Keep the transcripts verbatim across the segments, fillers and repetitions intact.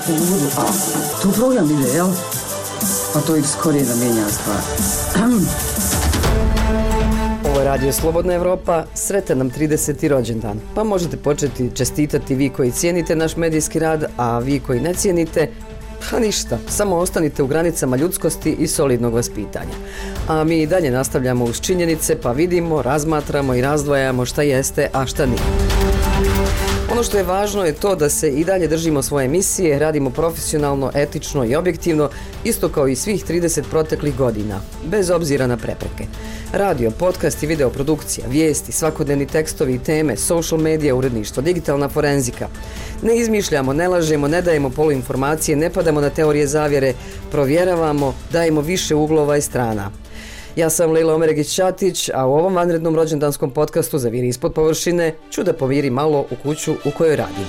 U uvodu, a tu program ide, jel? Pa to i skorije da mijenja stvar. Ovo je Radio Slobodna Evropa, sretan nam trideseti rođendan. Pa možete početi čestitati vi koji cijenite naš medijski rad, a vi koji ne cijenite, pa ništa, samo ostanite u granicama ljudskosti i solidnog vaspitanja. A mi i dalje nastavljamo uz činjenice, pa vidimo, razmatramo i razdvajamo šta jeste, a šta nije. Ono što je važno je to da se i dalje držimo svoje misije, radimo profesionalno, etično i objektivno, isto kao i svih trideset proteklih godina, bez obzira na prepreke. Radio, podcast i videoprodukcija, vijesti, svakodnevni tekstovi i teme, social medija, uredništvo, digitalna forenzika. Ne izmišljamo, ne lažemo, ne dajemo poluinformacije, ne padamo na teorije zavjere, provjeravamo, dajemo više uglova i strana. Ja sam Lejla Omeregić-Ćatić, a u ovom vanrednom rođendanskom podcastu Zaviri ispod površine ću da poviri malo u kuću u kojoj radim.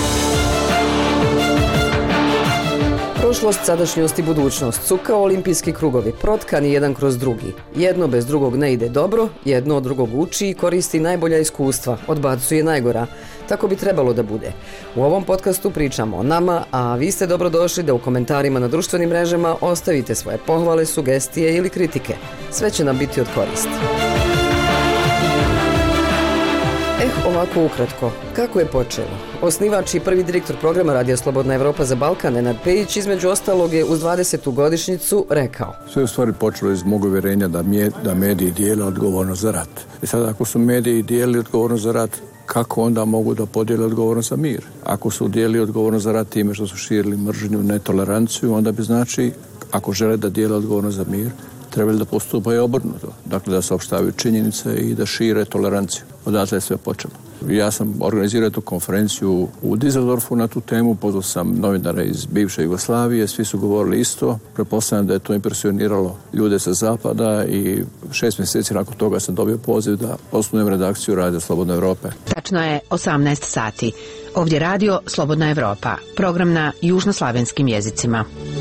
Prošlost, sadašnjost i budućnost su kao olimpijski krugovi, protkani jedan kroz drugi. Jedno bez drugog ne ide dobro, jedno od drugog uči i koristi najbolja iskustva, odbacuje najgora. Tako bi trebalo da bude. U ovom podcastu pričamo o nama, a vi ste dobrodošli da u komentarima na društvenim mrežama ostavite svoje pohvale, sugestije ili kritike. Sve će nam biti od koristi. Eh, ovako ukratko. Kako je počelo? Osnivač i prvi direktor programa Radio Slobodna Evropa za Balkan, Nenad Pejić, između ostalog je uz dvadesetu godišnjicu rekao: Sve u stvari počelo iz mog uvjerenja da, mje, da mediji dijele odgovornost za rat. I sad ako su mediji dijeli odgovornost za rat, kako onda mogu da podijele odgovornost za mir? Ako su dijeli odgovornost za rat time što su širili mržnju, netoleranciju, onda bi znači, ako žele da dijele odgovornost za mir, trebali da postupaju obrnuto. Dakle, da saopštavaju činjenice i da šire toleranciju. Odatle je sve počelo. Ja sam organizirao tu konferenciju u Düsseldorfu na tu temu, pozvao sam novinare iz bivše Jugoslavije, svi su govorili isto. Pretpostavljam da je to impresioniralo ljude sa zapada i šest mjeseci nakon toga sam dobio poziv da osnujem redakciju Radio Slobodne Evrope. Tačno je osamnaest sati. Ovdje Radio Slobodna Evropa, program na južnoslavenskim jezicima.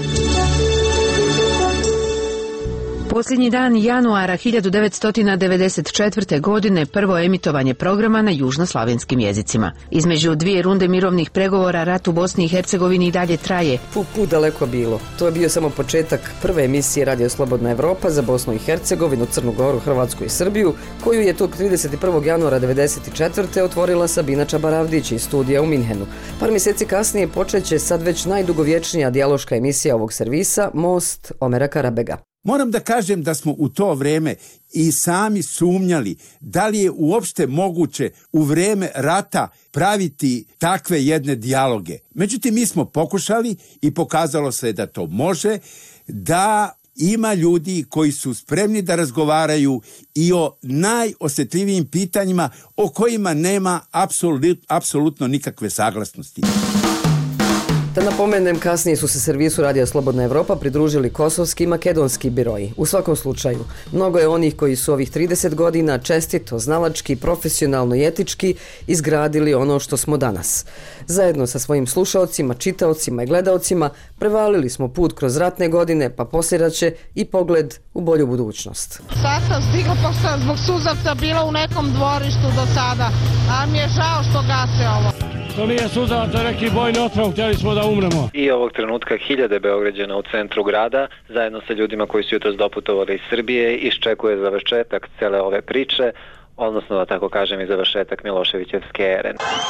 Posljednji dan januara hiljadu devetsto devedeset četvrte. godine prvo emitovanje programa na južnoslavenskim jezicima. Između dvije runde mirovnih pregovora rat u Bosni i Hercegovini i dalje traje. Put, put daleko bilo. To je bio samo početak prve emisije Radio Slobodna Evropa za Bosnu i Hercegovinu, Crnu Goru, Hrvatsku i Srbiju, koju je tog trideset prvog januara devedeset četvrte. otvorila Sabina Čabaravdić iz studija u Minhenu. Par mjeseci kasnije počeće sad već najdugovječnija dijaloška emisija ovog servisa, Most Omera Karabega. Moram da kažem da smo u to vrijeme i sami sumnjali da li je uopšte moguće u vrijeme rata praviti takve jedne dijaloge. Međutim, mi smo pokušali i pokazalo se da to može, da ima ljudi koji su spremni da razgovaraju i o najosjetljivijim pitanjima o kojima nema apsolut, apsolutno nikakve saglasnosti. Da napomenem, kasnije su se servisu Radio Slobodna Evropa pridružili kosovski i makedonski biroji. U svakom slučaju, mnogo je onih koji su ovih trideset godina čestito, znalački, profesionalno i etički izgradili ono što smo danas. Zajedno sa svojim slušaocima, čitaocima i gledaocima prevalili smo put kroz ratne godine, pa posljedaće i pogled u bolju budućnost. Sad sam stigla, pošto sam zbog suzavca bila u nekom dvorištu do sada, a mi je žao što gase ovo. To nije suzavac, to je neki bojni otrov, htjeli smo da umremo. I ovog trenutka hiljade Beograđana u centru grada, zajedno sa ljudima koji su jutros doputovali iz Srbije, iščekuje završetak cele ove priče, odnosno da tako kažem i završetak Miloševićevske ere.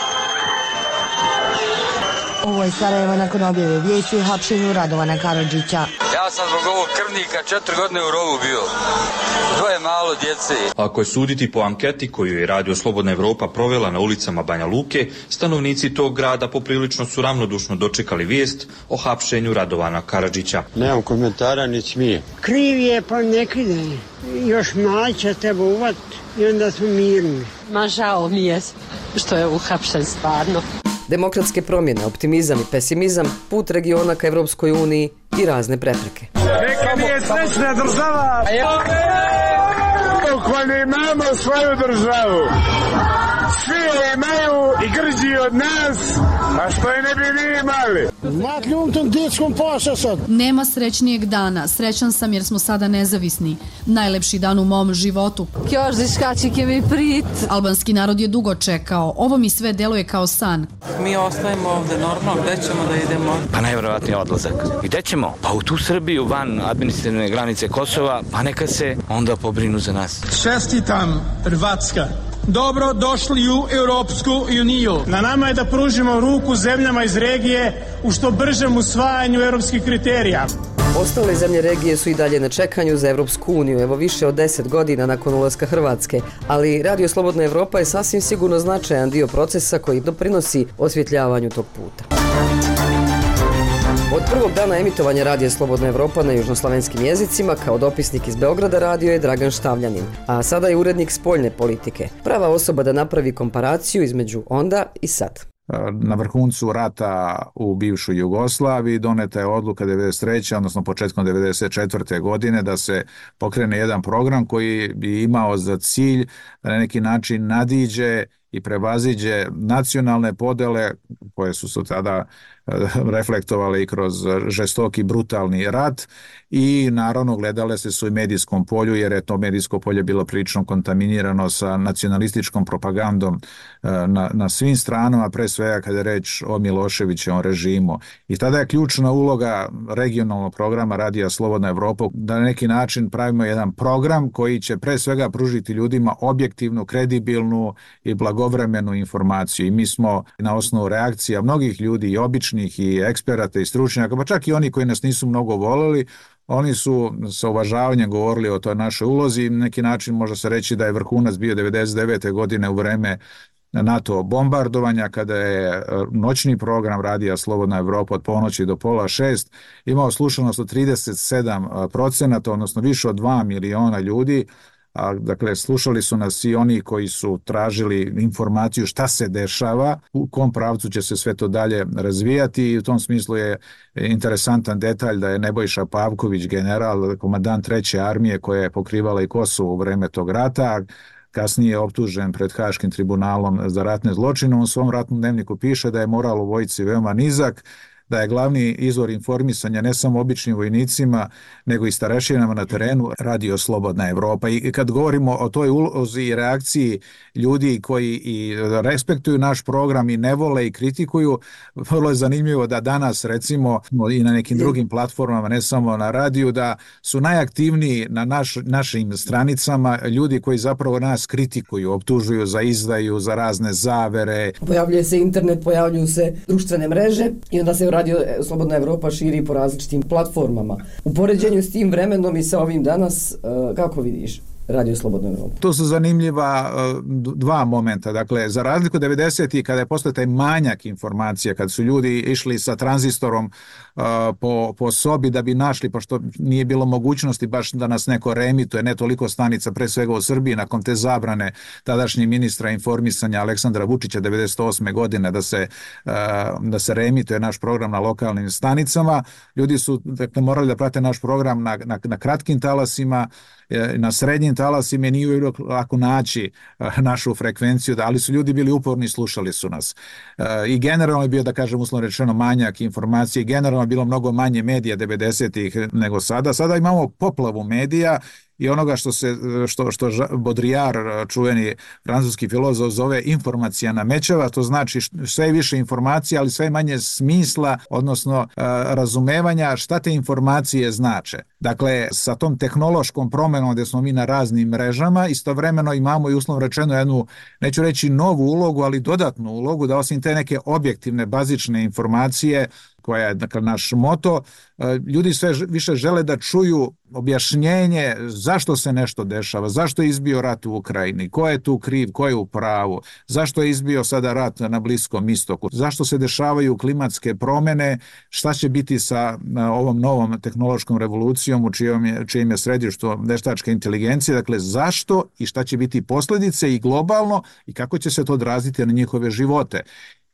Ovo je Sarajevo nakon objave vijesti o hapšenju Radovana Karadžića. Ja sam zbog ovog krvnika četiri godine u rovu bio. Dvoje malo djece. Ako je suditi po anketi koju je Radio Slobodna Evropa provela na ulicama Banja Luke, stanovnici tog grada poprilično su ravnodušno dočekali vijest o hapšenju Radovana Karadžića. Nemam komentara ni smije. Kriv je pa neki dan. Još malo će treba uvatiti i onda smo mirni. Ma žao mi je što je uhapšen stvarno. Demokratske promjene, optimizam i pesimizam, put regiona ka Evropskoj uniji i razne prepreke. Neka mi je srećna država! Koji imamo svoju državu. Svi je imaju i grđi od nas, A što je ne bi vi imali? Makli um tom dječkom poša sad. Nema srećnijeg dana. Srećan sam jer smo sada nezavisni. Najlepši dan u mom životu. Kjoždiškačike mi prit. Albanski narod je dugo čekao. Ovo mi sve deluje kao san. Mi ostajemo ovde normalno. Gde ćemo da idemo? Pa najvjerovatniji odlazak. I gde ćemo? Pa u tu Srbiju, van administrativne granice Kosova, pa neka se onda pobrinu za nas. Čestitam, Hrvatska. Dobro došli u Europsku uniju. Na nama je da pružimo ruku zemljama iz regije u što bržem usvajanju europskih kriterija. Ostale zemlje regije su i dalje na čekanju za Evropsku uniju, evo više od deset godina nakon ulaska Hrvatske, ali Radio Slobodna Evropa je sasvim sigurno značajan dio procesa koji doprinosi osvjetljavanju tog puta. Od prvog dana emitovanja Radija Slobodna Evropa na južnoslavenskim jezicima kao dopisnik iz Beograda radio je Dragan Štavljanin, a sada je urednik spoljne politike. Prava osoba da napravi komparaciju između onda i sad. Na vrhuncu rata u bivšoj Jugoslaviji doneta je odluka devedeset treće odnosno početkom devedeset četvrte godine da se pokrene jedan program koji bi imao za cilj da na neki način nadiđe i prevaziđe nacionalne podele koje su se tada reflektovale i kroz žestoki brutalni rat i naravno gledale se su i medijskom polju jer je to medijsko polje bilo prilično kontaminirano sa nacionalističkom propagandom na, na svim stranama, pre svega kada je reč o Miloševićevom režimu. I tada je ključna uloga regionalnog programa Radija Slobodna Evropa da na neki način pravimo jedan program koji će pre svega pružiti ljudima objektivnu, kredibilnu i blagovremenu informaciju. I mi smo na osnovu reakcija mnogih ljudi i običnih i eksperata i stručnjaka, pa čak i oni koji nas nisu mnogo voleli, oni su sa uvažavanjem govorili o toj našoj ulozi i na neki način može se reći da je vrhunac bio devedeset devete godine u vreme NATO bombardovanja kada je noćni program Radija Slobodna Evropa od ponoći do pola šest imao slušanost od trideset sedam procenata, odnosno više od dva miliona ljudi. A, dakle, slušali su nas i oni koji su tražili informaciju šta se dešava, u kom pravcu će se sve to dalje razvijati i u tom smislu je interesantan detalj da je Nebojša Pavković, general, komandant treće armije koja je pokrivala i Kosovo u vreme tog rata, kasnije je optužen pred Haškim tribunalom za ratne zločine. On u svom ratnom dnevniku piše da je moral u vojsci veoma nizak, da je glavni izvor informisanja ne samo običnim vojnicima, nego i starešinama na terenu Radio Slobodna Evropa. I kad govorimo o toj ulozi i reakciji ljudi koji i respektuju naš program i ne vole i kritikuju, vrlo je zanimljivo da danas recimo i na nekim drugim platformama, ne samo na radiju, da su najaktivniji na naš, našim stranicama ljudi koji zapravo nas kritikuju, optužuju za izdaju, za razne zavere. Pojavljuje se internet, pojavljuju se društvene mreže i onda se Radio Slobodna Evropa širi po različitim platformama. U poređenju s tim vremenom i sa ovim danas, kako vidiš Radio Slobodna Evropa? To su zanimljiva dva momenta. Dakle, za razliku devedesetih kada je postao taj manjak informacija, kad su ljudi išli sa tranzistorom uh, po, po sobi da bi našli, pošto nije bilo mogućnosti baš da nas neko reemituje, ne toliko stanica, pre svega u Srbiji, nakon te zabrane tadašnjeg ministra informisanja Aleksandra Vučića devedeset osme godine da se, uh, da se reemituje naš program na lokalnim stanicama. Ljudi su dakle, morali da prate naš program na, na, na kratkim talasima, na srednjim talasima, nije bilo lako naći našu frekvenciju, ali su ljudi bili uporni i slušali su nas. I generalno je bio, da kažem, uslovno rečeno, manjak informacije, generalno je bilo mnogo manje medija devedesetih nego sada. Sada imamo poplavu medija i onoga što se što što Baudrillard, čuveni francuski filozof, zove informacija namećava, to znači sve više informacija, ali sve manje smisla, odnosno razumevanja šta te informacije znače. Dakle, sa tom tehnološkom promenom gdje smo mi na raznim mrežama, istovremeno imamo i uslovno rečeno jednu, neću reći novu ulogu, ali dodatnu ulogu da osim te neke objektivne, bazične informacije koja je dakle, naš moto, ljudi sve više žele da čuju objašnjenje zašto se nešto dešava, zašto je izbio rat u Ukrajini, ko je tu kriv, ko je u pravu, zašto je izbio sada rat na Bliskom istoku, zašto se dešavaju klimatske promjene, šta će biti sa ovom novom tehnološkom revolucijom u čijom je, čijim je središtu veštačka inteligencija, dakle zašto i šta će biti posljedice i globalno i kako će se to odraziti na njihove živote.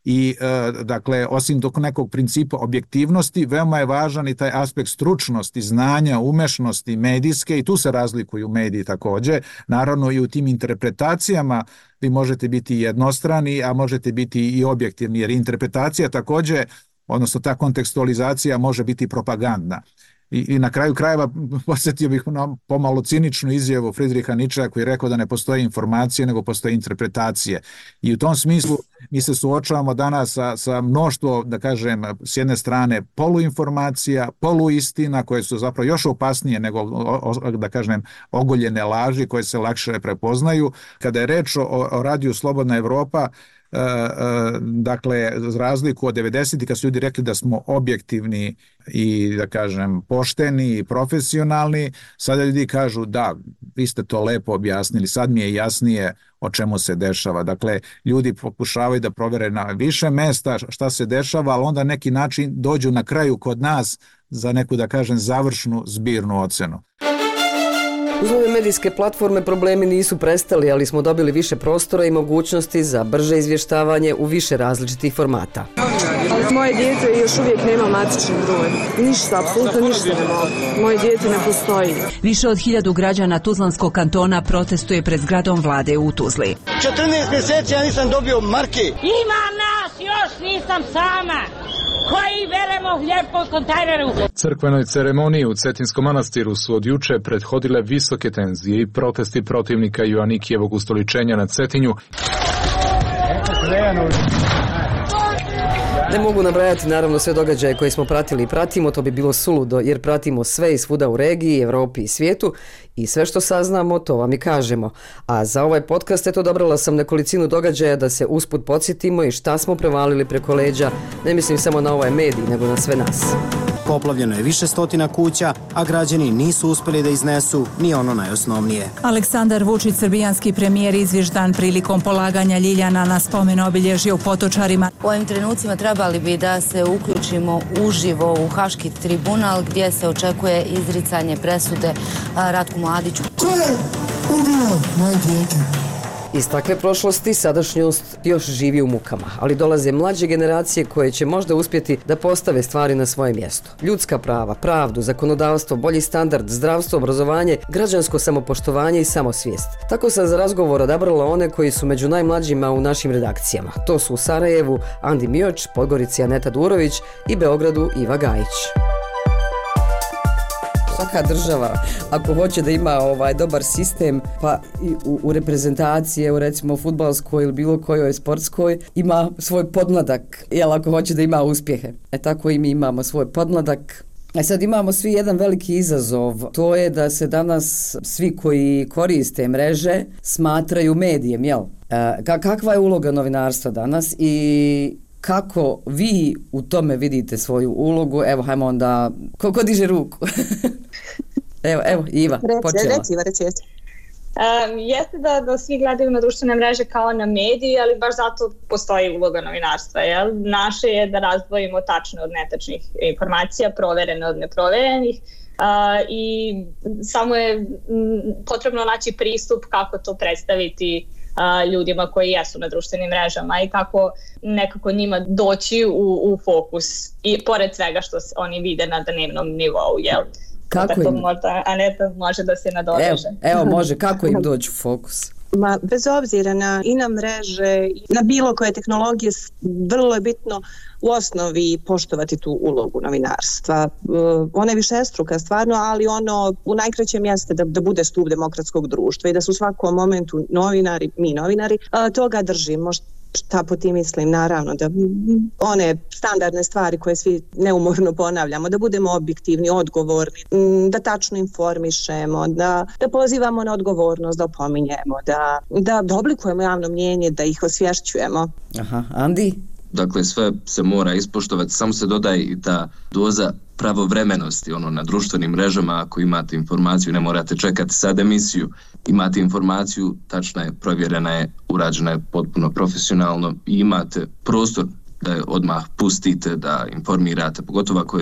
I e, dakle, osim dok nekog principa objektivnosti, veoma je važan i taj aspekt stručnosti, znanja, umešnosti medijske i tu se razlikuju mediji također. Naravno i u tim interpretacijama vi možete biti jednostrani, a možete biti i objektivni, jer interpretacija također, odnosno ta kontekstualizacija može biti propagandna. I, I na kraju krajeva posjetio bih na pomalo ciničnu izjavu Friedricha Nietzschea koji je rekao da ne postoje informacije nego postoje interpretacije. I u tom smislu mi se suočavamo danas sa, sa mnoštvo, da kažem, s jedne strane poluinformacija, poluistina koje su zapravo još opasnije nego, o, da kažem, ogoljene laži koje se lakše prepoznaju. Kada je reč o, o radiju Slobodna Evropa, Uh, uh, dakle, za razliku od devedesetih kad su ljudi rekli da smo objektivni i, da kažem, pošteni i profesionalni, sada ljudi kažu da, vi ste to lepo objasnili, sad mi je jasnije o čemu se dešava. Dakle, ljudi pokušavaju da provere na više mesta šta se dešava, ali onda neki način dođu na kraju kod nas za neku, da kažem, završnu zbirnu ocenu. Uz ove medijske platforme problemi nisu prestali, ali smo dobili više prostora i mogućnosti za brže izvještavanje u više različitih formata. Moje dijete još uvijek nema matični broj. Ništa, apsolutno ništa ne mogu. Moje dijete ne postoji. Više od hiljadu građana Tuzlanskog kantona protestuje pred zgradom vlade u Tuzli. četrnaest mjeseci ja nisam dobio marke. Ima nas, još nisam sama. Koji veremo hljeb po kontejneru. Crkvenoj ceremoniji u Cetinskom manastiru su od juče prethodile visoke tenzije i protesti protivnika Joanikijevog ustoličenja na Cetinju. Ne mogu nabrajati naravno sve događaje koje smo pratili i pratimo, to bi bilo suludo jer pratimo sve i svuda u regiji, Evropi i svijetu i sve što saznamo to vam i kažemo. A za ovaj podcast eto dobrala sam nekolicinu događaja da se usput podsjetimo i šta smo prevalili preko leđa, ne mislim samo na ovaj medij nego na sve nas. Poplavljeno je više stotina kuća, a građani nisu uspjeli da iznesu ni ono najosnovnije. Aleksandar Vučić, srbijanski premijer, izvještan prilikom polaganja ljiljana na spomen obilježje u Potočarima. U ovim trenucima trebali bi da se uključimo uživo u Haški tribunal gdje se očekuje izricanje presude Ratku Mladiću. Ko je ubio moje dijete? Iz takve prošlosti sadašnjost još živi u mukama, ali dolaze mlađe generacije koje će možda uspjeti da postave stvari na svoje mjesto. Ljudska prava, pravdu, zakonodavstvo, bolji standard, zdravstvo, obrazovanje, građansko samopoštovanje i samosvijest. Tako sam za razgovor odabrala one koji su među najmlađima u našim redakcijama. To su u Sarajevu Andi Mioč, Podgorici Aneta Durović i Beogradu Iva Gajić. Svaka država, ako hoće da ima ovaj dobar sistem, pa i u, u reprezentacije, u recimo fudbalskoj ili bilo kojoj sportskoj, ima svoj podmladak, jel ako hoće da ima uspjehe. E tako i mi imamo svoj podmladak. E sad imamo svi jedan veliki izazov, to je da se danas svi koji koriste mreže smatraju medijem, jel? E, kakva je uloga novinarstva danas i kako vi u tome vidite svoju ulogu? Evo, hajmo onda, ko, ko diže ruku? evo, evo, Iva, počela. Reci, Iva, reci, reci. Um, jeste da, da svi gledaju na društvene mreže kao na mediji, ali baš zato postoji uloga novinarstva. Jel? Naše je da razdvojimo tačne od netačnih informacija, proverene od neproverenih. Uh, i samo je m, potrebno naći pristup kako to predstaviti uh, ljudima koji jesu na društvenim mrežama i kako nekako njima doći u, u fokus i pored svega što oni vide na dnevnom nivou, jel? Kako im? Možda Aneta može da se nadoveže. Evo, evo može, kako im doći u fokus? Ma, bez obzira na i na mreže, na bilo koje tehnologije, vrlo je bitno u osnovi poštovati tu ulogu novinarstva. Uh, ona je višestruka stvarno, ali ono u najkraćem jeste da, da bude stup demokratskog društva i da su u svakom momentu novinari, mi novinari, uh, toga držimo. Šta po tim mislim? Naravno da one standardne stvari koje svi neumorno ponavljamo, da budemo objektivni, odgovorni, da tačno informišemo, da, da pozivamo na odgovornost, da opominjemo, da, da, da oblikujemo javno mnjenje, da ih osvješćujemo. Aha, Andi? Dakle, sve se mora ispoštovati, samo se dodaje i ta doza pravovremenosti, ono, na društvenim mrežama, ako imate informaciju, ne morate čekati sad emisiju, imate informaciju, tačna je, provjerena je, urađena je potpuno profesionalno i imate prostor da je odmah pustite, da informirate, pogotovo ako je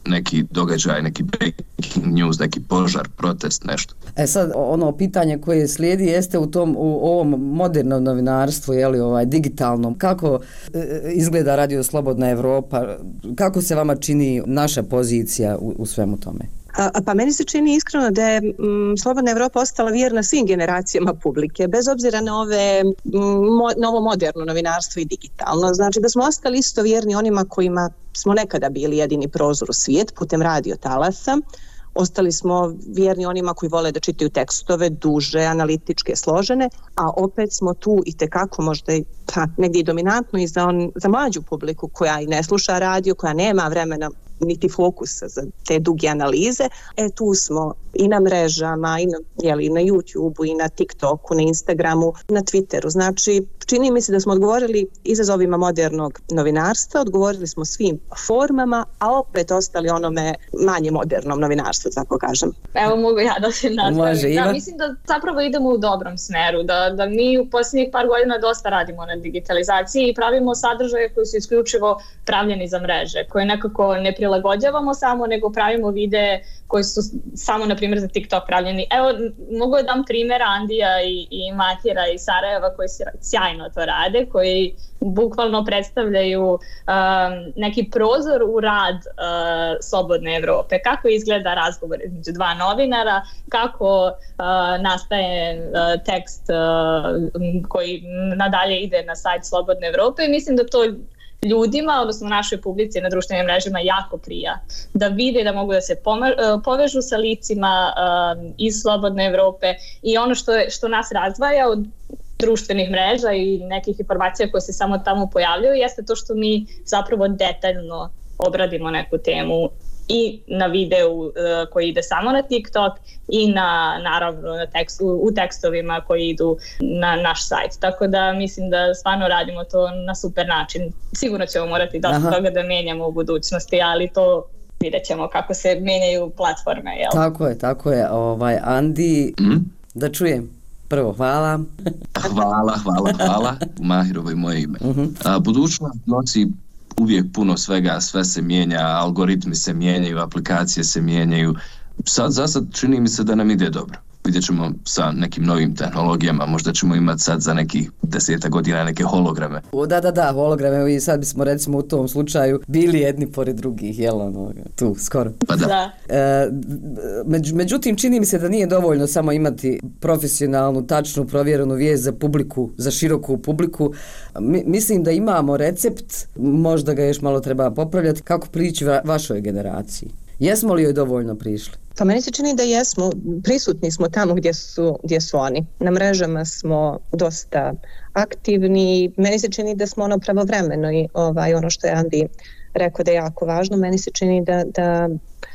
neki događaj, neki breaking news, neki požar, protest, nešto. E sad, ono pitanje koje slijedi jeste u tom, u ovom modernom novinarstvu, je li ovaj digitalnom, kako e, izgleda Radio Slobodna Evropa, kako se vama čini naša pozicija u, u svemu tome? A, pa meni se čini iskreno da je m, Slobodna Evropa ostala vjerna svim generacijama publike, bez obzira na ove m, mo, novo moderno novinarstvo i digitalno. Znači da smo ostali isto vjerni onima kojima smo nekada bili jedini prozor u svijet putem radio talasa. Ostali smo vjerni onima koji vole da čitaju tekstove, duže, analitičke, složene, a opet smo tu i tekako možda i, pa, negdje i dominantno i za, on, za mlađu publiku koja i ne sluša radio, koja nema vremena niti fokusa za te duge analize. E tu smo i na mrežama, i na, jeli, na YouTubeu, i na TikToku, na Instagramu, na Twitteru. Znači, čini mi se da smo odgovorili izazovima modernog novinarstva, odgovorili smo svim formama, a opet ostali onome manje modernom novinarstvu, tako kažem. Evo mogu ja da se nastavim. Da, mislim da zapravo idemo u dobrom smeru, da, da mi u posljednjih par godina dosta radimo na digitalizaciji i pravimo sadržaje koji su isključivo pravljeni za mreže, koje nekako ne prilagođavamo samo, nego pravimo videe koji su samo, na primjer, za TikTok pravljeni. Evo, mogu da dam primjer Andija i, i Matjera iz Sarajeva koji sjajno to rade, koji bukvalno predstavljaju um, neki prozor u rad uh, Slobodne Evrope. Kako izgleda razgovor između dva novinara, kako uh, nastaje uh, tekst uh, koji nadalje ide na sajt Slobodne Evrope i mislim da to ljudima, odnosno našoj publici na društvenim mrežama jako prija. Da vide da mogu da se poma- povežu sa licima uh, iz Slobodne Evrope i ono što, je, što nas razdvaja od društvenih mreža i nekih informacija koje se samo tamo pojavljaju jeste to što mi zapravo detaljno obradimo neku temu i na videu uh, koji ide samo na TikTok i na, naravno na tekst, u, u tekstovima koji idu na naš sajt. Tako da mislim da stvarno radimo to na super način. Sigurno ćemo morati dosta Aha. toga da mijenjamo u budućnosti, ali to vidjet ćemo kako se mijenjaju platforme. Jel? Tako je, tako je. Ovaj, Andi, mm? da čujem. Prvo, hvala. Hvala, hvala, hvala. Mahirovo je moje ime. Uh-huh. A, budućnost nosi uvijek puno svega, sve se mijenja, algoritmi se mijenjaju, aplikacije se mijenjaju. Sad, za sad čini mi se da nam ide dobro. Vidjet ćemo sa nekim novim tehnologijama, možda ćemo imati sad za nekih deseta godina neke holograme. O, da, da, da, holograme, i sad bismo recimo u tom slučaju bili jedni pored drugih, jel ono, tu, skoro. Pa da. E, među, međutim, čini mi se da nije dovoljno samo imati profesionalnu, tačnu, provjerenu vijest za publiku, za široku publiku. Mi, mislim da imamo recept, možda ga još malo treba popravljati, kako prići va, vašoj generaciji. Jesmo li joj dovoljno prišli? Pa meni se čini da jesmo, prisutni smo tamo gdje su, gdje su oni. Na mrežama smo dosta aktivni, meni se čini da smo ono pravovremeno i ovaj, ono što je Andi rekao da je jako važno, meni se čini da, da,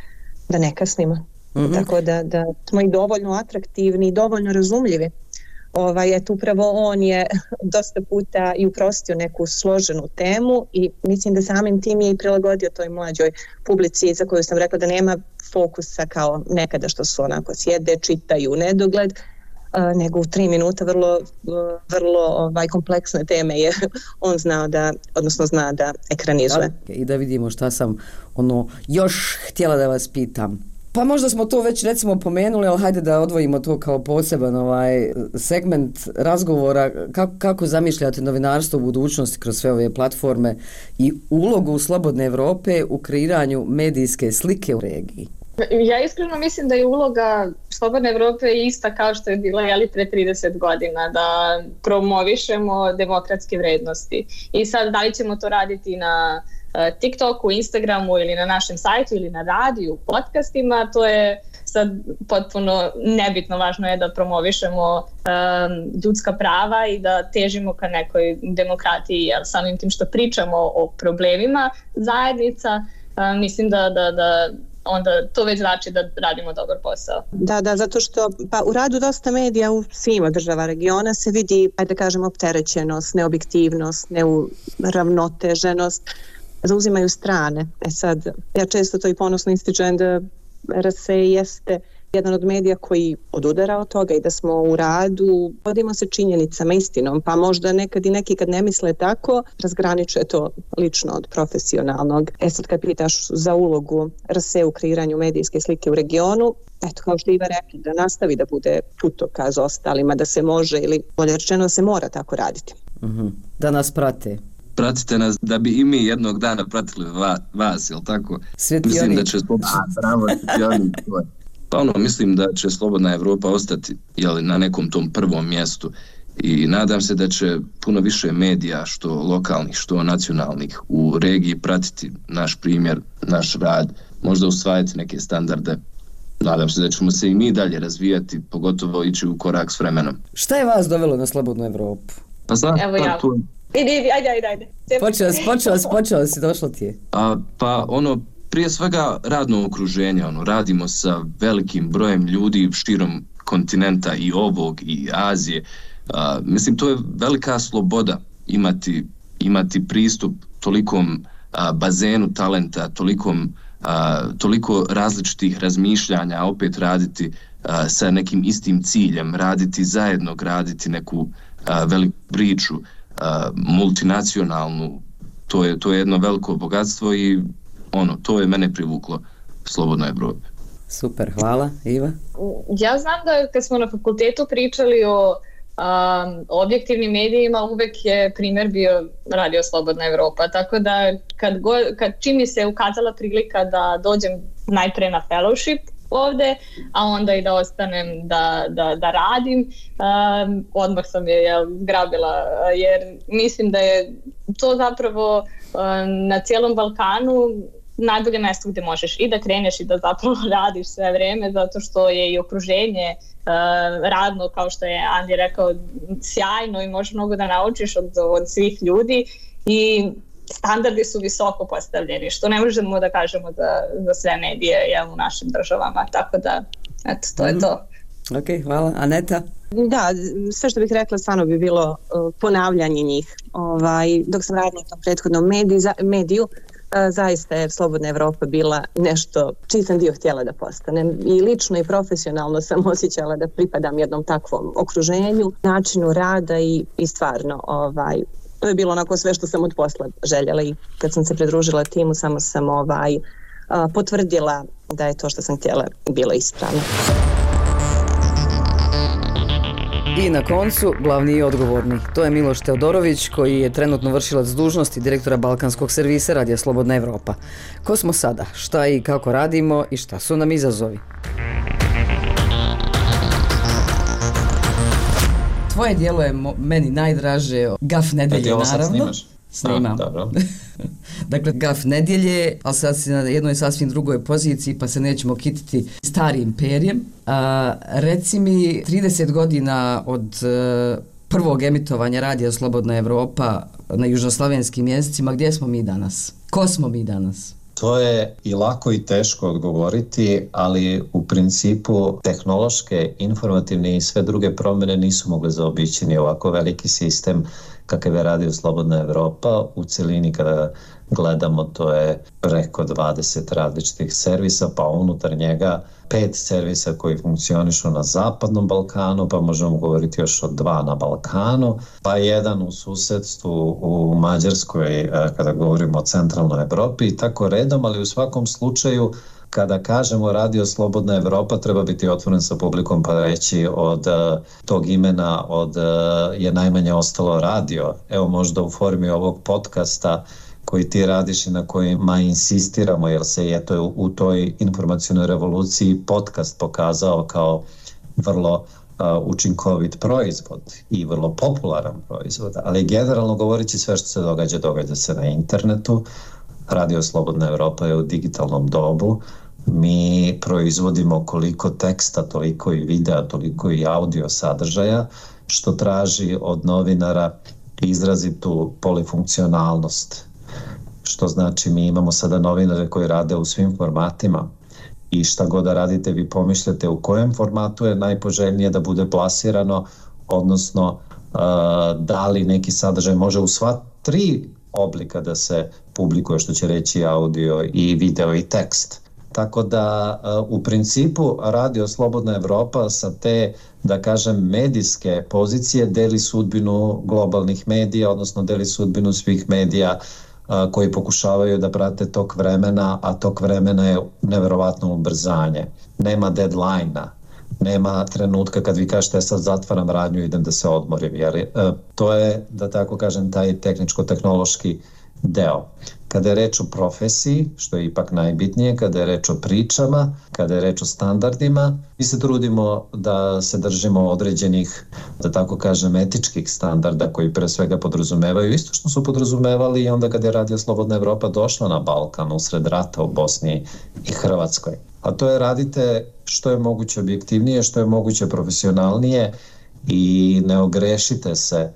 da ne kasnimo. Mm-hmm. Tako da, da smo i dovoljno atraktivni i dovoljno razumljivi. Ovaj, eto, upravo on je dosta puta i uprostio neku složenu temu i mislim da samim tim je i prilagodio toj mlađoj publici za koju sam rekla da nema fokusa kao nekada što su onako sjede, čitaju nedogled, uh, nego u tri minuta vrlo, uh, vrlo ovaj, kompleksne teme je on znao da, odnosno zna da ekranizuje. Da, i da vidimo šta sam ono još htjela da vas pitam. Pa možda smo to već recimo pomenuli, ali hajde da odvojimo to kao poseban ovaj segment razgovora. Kako, kako zamišljate novinarstvo u budućnosti kroz sve ove platforme i ulogu Slobodne Evrope u kreiranju medijske slike u regiji? Ja iskreno mislim da je uloga Slobodne Evrope ista kao što je bila jeli, pre trideset godina, da promovišemo demokratske vrednosti. I sad da li ćemo to raditi na TikToku, Instagramu ili na našem sajtu ili na radiju, podcastima, to je sad potpuno nebitno. Važno je da promovišemo um, ljudska prava i da težimo ka nekoj demokratiji, jer samim tim što pričamo o problemima zajednica, um, mislim da, da, da onda to već znači da radimo dobar posao. Da, da, zato što pa u radu dosta medija u svima država regiona se vidi, ajde da kažem, opterećenost, neobjektivnost, neuravnoteženost, zauzimaju strane. E sad, ja često to i ponosno ističem da R S E jeste jedan od medija koji odudara od toga i da smo u radu, vodimo se činjenicama, istinom, pa možda nekad i neki kad ne misle tako, razgraničuje to lično od profesionalnog. E sad kad pitaš za ulogu R S E u kreiranju medijske slike u regionu, eto, kao što Iva rekla, da nastavi da bude putokaz ostalima, da se može ili bolje rečeno da se mora tako raditi. Uh-huh. Da nas prate. Pratite nas da bi i mi jednog dana pratili va, vas, jel tako? Svjetionik. Mislim da će slobodna, bravo, svjetionik. Pa ono, mislim da će Slobodna Evropa ostati, jel, na nekom tom prvom mjestu i nadam se da će puno više medija, što lokalnih, što nacionalnih, u regiji pratiti naš primjer, naš rad, možda usvajati neke standarde. Nadam se da ćemo se i mi dalje razvijati, pogotovo ići u korak s vremenom. Šta je vas dovelo na Slobodnu Evropu? Pa znam, Evo ja. Tu... Idi, idi, ajde, ajde, ajde. Počeo si, počeo si, počeo si, došlo ti je. A, pa ono, prije svega radno okruženje, ono, radimo sa velikim brojem ljudi širom kontinenta i ovog i Azije. A, mislim, to je velika sloboda imati, imati pristup tolikom a, bazenu talenta, tolikom A, toliko različitih razmišljanja, a opet raditi a, sa nekim istim ciljem, raditi zajedno, graditi neku a, veliku priču, a, multinacionalnu, to je, to je jedno veliko bogatstvo i ono, to je mene privuklo Slobodnoj Evropi. Super, hvala. Iva? Ja znam da kad smo na fakultetu pričali o Um, objektivnim medijima, uvek je primjer bio Radio Slobodna Evropa, tako da kad, go, kad čim mi se ukazala prilika da dođem najpre na fellowship ovde, a onda i da ostanem da, da, da radim, um, odmah sam je jel, grabila, jer mislim da je to zapravo um, na cijelom Balkanu najbolje mjesto gdje možeš i da kreneš i da zapravo radiš sve vreme, zato što je i okruženje uh, radno, kao što je Andi rekao, sjajno i možeš mnogo da naučiš od, od svih ljudi i standardi su visoko postavljeni, što ne možemo da kažemo za, za sve medije jel, u našim državama, tako da, eto, to mm-hmm. je to. Ok, hvala. Aneta? Da, sve što bih rekla stvarno bi bilo uh, ponavljanje njih. Ovaj, dok sam radila u tom prethodnom mediju, za, mediju zaista je Slobodna Evropa bila nešto čiji sam dio htjela da postanem i lično i profesionalno sam osjećala da pripadam jednom takvom okruženju, načinu rada i, i stvarno ovaj, to je bilo onako sve što sam od posla željela i kad sam se pridružila timu samo sam ovaj, potvrdila da je to što sam htjela bilo ispravno. I na koncu, glavni i odgovorni. To je Miloš Teodorović, koji je trenutno vršilac dužnosti direktora Balkanskog servisa Radija Slobodna Evropa. Ko smo sada? Šta i kako radimo i šta su nam izazovi? Tvoje dijelo je meni najdraže, Gaf nedelje, naravno. Snimam. Dobro. Dakle, Gaf nedjelje, ali sad si na jednoj sasvim drugoj poziciji, pa se nećemo kititi starim perjem. A, reci mi, trideset godina od uh, prvog emitovanja Radija Slobodna Evropa na južnoslavenskim jezicima, gdje smo mi danas? Ko smo mi danas? To je i lako i teško odgovoriti, ali u principu tehnološke, informativne i sve druge promjene nisu mogle zaobići ni ovako veliki sistem kakav je Radio Slobodna Evropa. U celini kada gledamo, to je preko dvadeset različitih servisa, pa unutar njega pet servisa koji funkcionišu na Zapadnom Balkanu, pa možemo govoriti još o dva na Balkanu, pa jedan u susedstvu u Mađarskoj kada govorimo o centralnoj Evropi i tako redom, ali u svakom slučaju kada kažemo Radio Slobodna Evropa treba biti otvoren sa publikom pa reći od uh, tog imena od uh, je najmanje ostalo radio. Evo možda u formi ovog podcasta koji ti radiš i na kojima insistiramo jer se je to u toj informacionoj revoluciji podcast pokazao kao vrlo uh, učinkovit proizvod i vrlo popularan proizvod, ali generalno govoreći sve što se događa, događa se na internetu. Radio Slobodna Evropa je u digitalnom dobu. Mi proizvodimo koliko teksta, toliko i videa, toliko i audio sadržaja, što traži od novinara izrazitu polifunkcionalnost. Što znači mi imamo sada novinare koji rade u svim formatima i šta god da radite vi pomišljate u kojem formatu je najpoželjnije da bude plasirano, odnosno uh, da li neki sadržaj može u sva tri oblika da se publikuje, što će reći audio i video i tekst. Tako da u principu Radio Slobodna Evropa sa te, da kažem, medijske pozicije deli sudbinu globalnih medija, odnosno deli sudbinu svih medija koji pokušavaju da prate tok vremena, a tok vremena je neverovatno ubrzanje. Nema deadline-a, nema trenutka kad vi kažete sad zatvaram radnju, idem da se odmorim. Jer to je, da tako kažem, taj tehničko-tehnološki deo. Kada je reč o profesiji, što je ipak najbitnije, kada je reč o pričama, kada je reč o standardima, mi se trudimo da se držimo određenih, da tako kažem, etičkih standarda koji pre svega podrazumevaju isto što su podrazumevali i onda kada je Radio Slobodna Evropa došla na Balkan usred rata u Bosni i Hrvatskoj. A to je radite što je moguće objektivnije, što je moguće profesionalnije i ne ogrešite se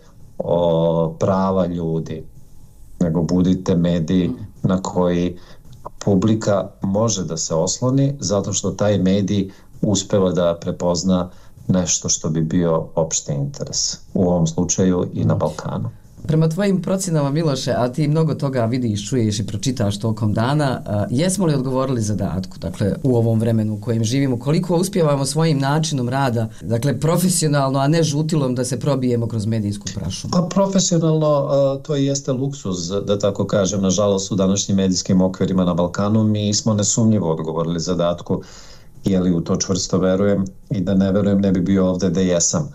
o prava ljudi, nego budite mediji na koji publika može da se osloni zato što taj medij uspeva da prepozna nešto što bi bio opšti interes. U ovom slučaju i na Balkanu. Prema tvojim procenama, Miloše, a ti mnogo toga vidiš, čuješ i pročitaš tokom dana, jesmo li odgovorili zadatku, dakle, u ovom vremenu u kojem živimo, koliko uspijevamo svojim načinom rada, dakle, profesionalno, a ne žutilom da se probijemo kroz medijsku prašumu? Pa profesionalno to i jeste luksuz, da tako kažem, nažalost u današnjim medijskim okvirima na Balkanu mi smo nesumnjivo odgovorili zadatku, jeli u to čvrsto verujem i da ne verujem ne bi bio ovde da jesam.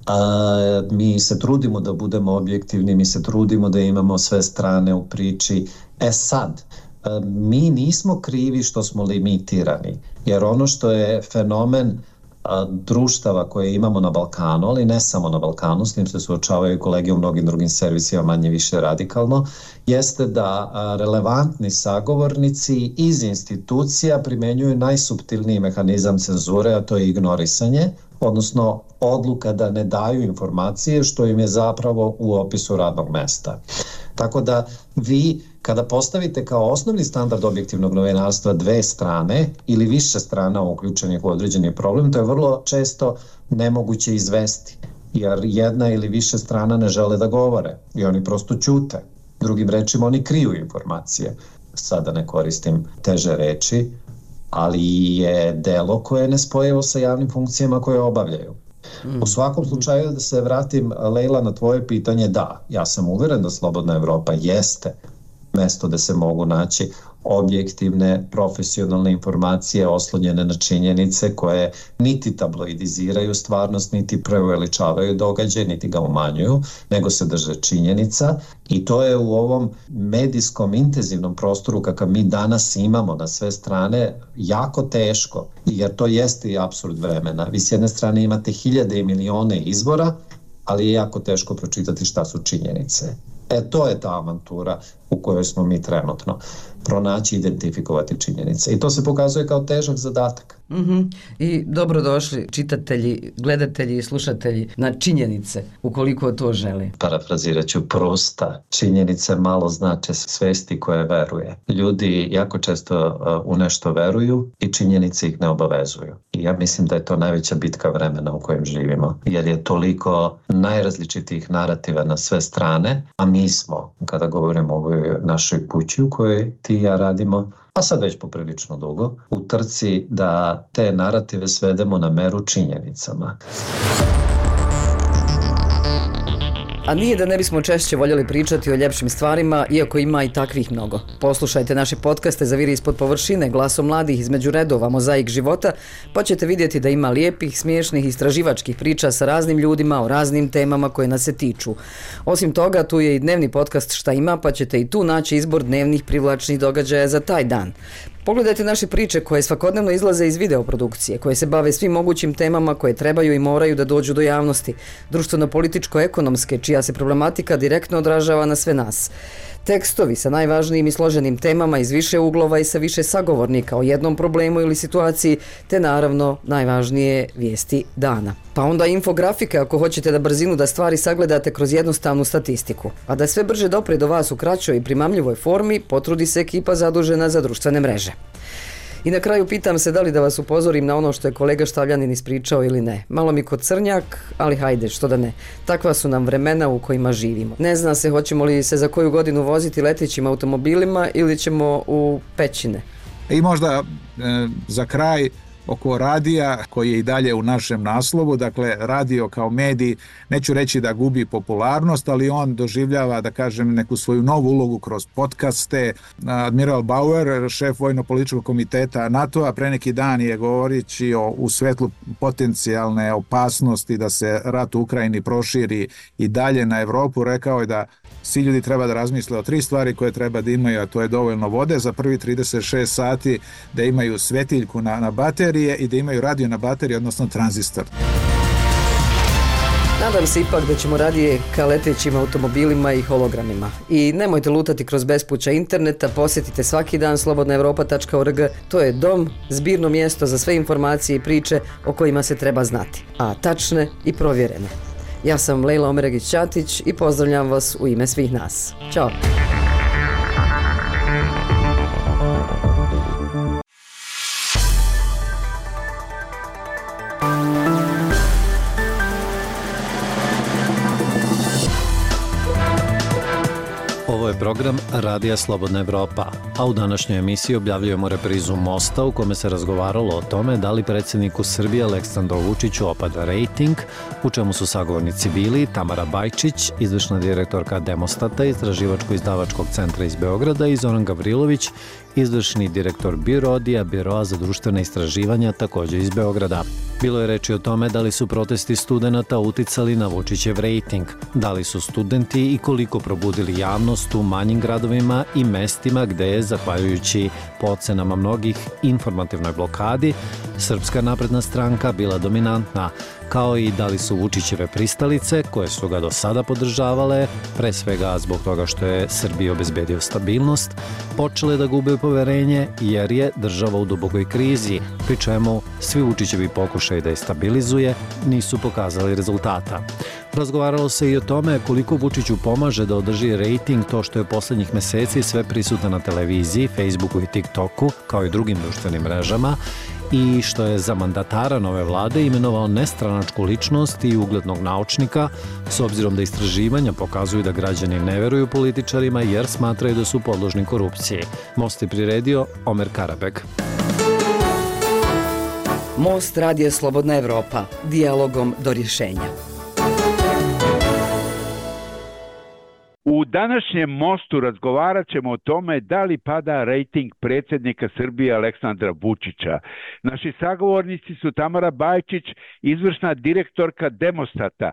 A, mi se trudimo da budemo objektivni, mi se trudimo da imamo sve strane u priči. E sad, a, mi nismo krivi što smo limitirani, jer ono što je fenomen a, društava koje imamo na Balkanu, ali ne samo na Balkanu, s tim se suočavaju kolege u mnogim drugim servisima manje više radikalno, jeste da a, relevantni sagovornici iz institucija primenjuju najsuptilniji mehanizam cenzure, a to je ignorisanje, odnosno odluka da ne daju informacije što im je zapravo u opisu radnog mesta. Tako da vi kada postavite kao osnovni standard objektivnog novinarstva dve strane ili više strana uključenih u određeni problem, to je vrlo često nemoguće izvesti, jer jedna ili više strana ne žele da govore i oni prosto ćute. Drugim rečima, oni kriju informacije. Sada ne koristim teže reči, ali je delo koje je nespojivo sa javnim funkcijama koje obavljaju. U svakom slučaju, da se vratim, Lejla, na tvoje pitanje, da, ja sam uveren da Slobodna Evropa jeste mesto da se mogu naći objektivne, profesionalne informacije oslonjene na činjenice koje niti tabloidiziraju stvarnost, niti preuveličavaju događaj, niti ga umanjuju, nego se drže činjenica i to je u ovom medijskom intenzivnom prostoru kakav mi danas imamo na sve strane jako teško, jer to jeste i apsurd vremena. Vi s jedne strane imate hiljade i milione izvora, ali je jako teško pročitati šta su činjenice. E, to je ta avantura u kojoj smo mi trenutno. Pronaći, identifikovati činjenice. I to se pokazuje kao težak zadatak. Mm-hmm. I dobrodošli čitatelji, gledatelji i slušatelji na činjenice, ukoliko to želi. Parafrazirat ću Prusta. Činjenice malo znače svesti koje veruje. Ljudi jako često u nešto veruju i činjenice ih ne obavezuju. I ja mislim da je to najveća bitka vremena u kojem živimo. Jer je toliko najrazličitijih narativa na sve strane, a mi smo, kada govorimo o ovoj našoj kući u kojoj ti i ja radimo, a sad već poprilično dugo, u trci da te narative svedemo na meru činjenicama. A nije da ne bismo češće voljeli pričati o ljepšim stvarima, iako ima i takvih mnogo. Poslušajte naše podcaste Zaviri ispod površine, Glasom mladih, Između redova, Mozaik života, pa ćete vidjeti da ima lijepih, smiješnih, istraživačkih priča sa raznim ljudima o raznim temama koje nas se tiču. Osim toga, tu je i dnevni podcast Šta ima, pa ćete i tu naći izbor dnevnih privlačnih događaja za taj dan. Pogledajte naše priče koje svakodnevno izlaze iz videoprodukcije, koje se bave svim mogućim temama koje trebaju i moraju da dođu do javnosti, društveno-političko-ekonomske, čija se problematika direktno odražava na sve nas. Tekstovi sa najvažnijim i složenim temama iz više uglova i sa više sagovornika o jednom problemu ili situaciji, te naravno najvažnije vijesti dana. Pa onda infografike ako hoćete da brzinu da stvari sagledate kroz jednostavnu statistiku. A da sve brže dopre do vas u kraćoj i primamljivoj formi, potrudi se ekipa zadužena za društvene mreže. I na kraju pitam se da li da vas upozorim na ono što je kolega Štavljanin ispričao ili ne. Malo mi kod crnjak, ali hajde, što da ne. Takva su nam vremena u kojima živimo. Ne zna se hoćemo li se za koju godinu voziti letećim automobilima ili ćemo u pećine. I možda e, za kraj oko radija koji je i dalje u našem naslovu, dakle radio kao medij, neću reći da gubi popularnost, ali on doživljava, da kažem, neku svoju novu ulogu kroz podcaste. Admiral Bauer, šef vojno-političkog komiteta NATO-a, pre neki dan je govorići o, u svetlu potencijalne opasnosti da se rat u Ukrajini proširi i dalje na Evropu, rekao je da svi ljudi treba da razmisle o tri stvari koje treba da imaju, a to je dovoljno vode za prvi trideset šest sati, da imaju svetiljku na, na baterije i da imaju radio na bateriji, odnosno tranzistor. Nadam se ipak da ćemo radije ka letećim automobilima i hologramima. I nemojte lutati kroz bespuća interneta, posjetite svaki dan slobodna evropa tačka org. To je dom, zbirno mjesto za sve informacije i priče o kojima se treba znati, a tačne i provjerene. Ja sam Lejla Omeregić-Ćatić i pozdravljam vas u ime svih nas. Ćao! Ovo je program Radija Slobodna Evropa, a u današnjoj emisiji objavljujemo reprizu Mosta u kome se razgovaralo o tome da li predsjedniku Srbije Aleksandru Vučiću opada rejting, u čemu su sagovornici bili Tamara Bajčić, izvršna direktorka Demostata, istraživačko-izdavačkog centra iz Beograda, i Zoran Gavrilović, izvršni direktor BIRODija, Biroa za društvene istraživanja, također iz Beograda. Bilo je reči o tome da li su protesti studenata uticali na Vučićev rejting, da li su studenti i koliko probudili javnost u manjim gradovima i mestima gde je, zahvaljujući po ocenama mnogih informativnoj blokadi, Srpska napredna stranka bila dominantna, kao i da li su Vučićeve pristalice, koje su ga do sada podržavale, pre svega zbog toga što je Srbiji obezbedio stabilnost, počele da gube poverenje jer je država u dubokoj krizi, pri čemu svi Vučićevi pokušaj da je stabilizuje nisu pokazali rezultata. Razgovaralo se i o tome koliko Vučiću pomaže da održi rejting to što je poslednjih meseci sve prisutan na televiziji, Facebooku i TikToku, kao i drugim društvenim mrežama, i što je za mandatara nove vlade imenovao nestranačku ličnost i uglednog naučnika, s obzirom da istraživanja pokazuju da građani ne veruju političarima jer smatraju da su podložni korupciji. Most je priredio Omer Karabek. Most radije Slobodna Evropa, dijalogom do rješenja. U današnjem Mostu razgovarat ćemo o tome da li pada rejting predsjednika Srbije Aleksandra Vučića. Naši sagovornici su Tamara Bajčić, izvršna direktorka Demostata,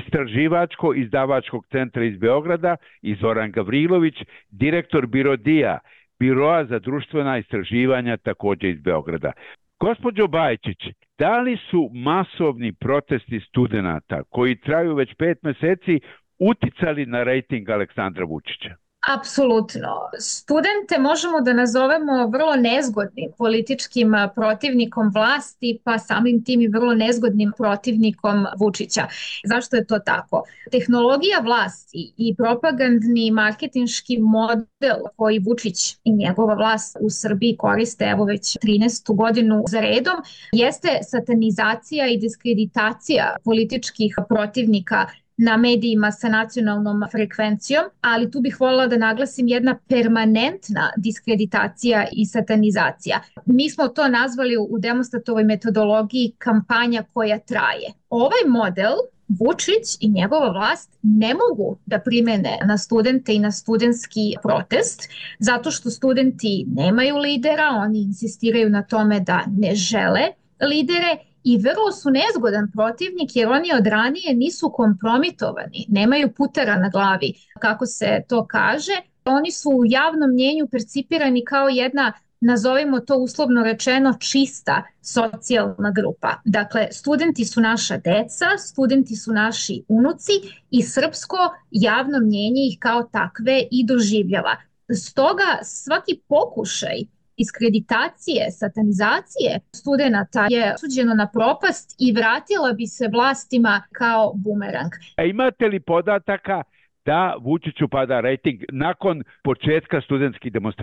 istraživačko-izdavačkog centra iz Beograda, i Zoran Gavrilović, direktor BIRODija, Biroa za društvena istraživanja, također iz Beograda. Gospođo Bajčić, da li su masovni protesti studenata koji traju već pet meseci uticali na rejting Aleksandra Vučića? Apsolutno. Studente možemo da nazovemo vrlo nezgodnim političkim protivnikom vlasti, pa samim tim i vrlo nezgodnim protivnikom Vučića. Zašto je to tako? Tehnologija vlasti i propagandni marketinški model koji Vučić i njegova vlast u Srbiji koriste evo već trinaestu godinu za redom jeste satanizacija i diskreditacija političkih protivnika na medijima sa nacionalnom frekvencijom, ali tu bih voljela da naglasim jedna permanentna diskreditacija i satanizacija. Mi smo to nazvali u Demostatovoj metodologiji kampanja koja traje. Ovaj model Vučić i njegova vlast ne mogu da primene na studente i na studentski protest, zato što studenti nemaju lidera, oni insistiraju na tome da ne žele lidere, i vrlo su nezgodan protivnik jer oni od ranije nisu kompromitovani, nemaju putera na glavi, kako se to kaže. Oni su u javnom mnjenju percipirani kao jedna, nazovimo to uslovno rečeno, čista socijalna grupa. Dakle, studenti su naša deca, studenti su naši unuci i srpsko javno mnjenje ih kao takve i doživljava. Stoga svaki pokušaj diskreditacije, satanizacije studenata je osuđeno na propast i vratila bi se vlastima kao bumerang. A imate li podataka da Vučiću pada rejting nakon početka studentskih demonstracija?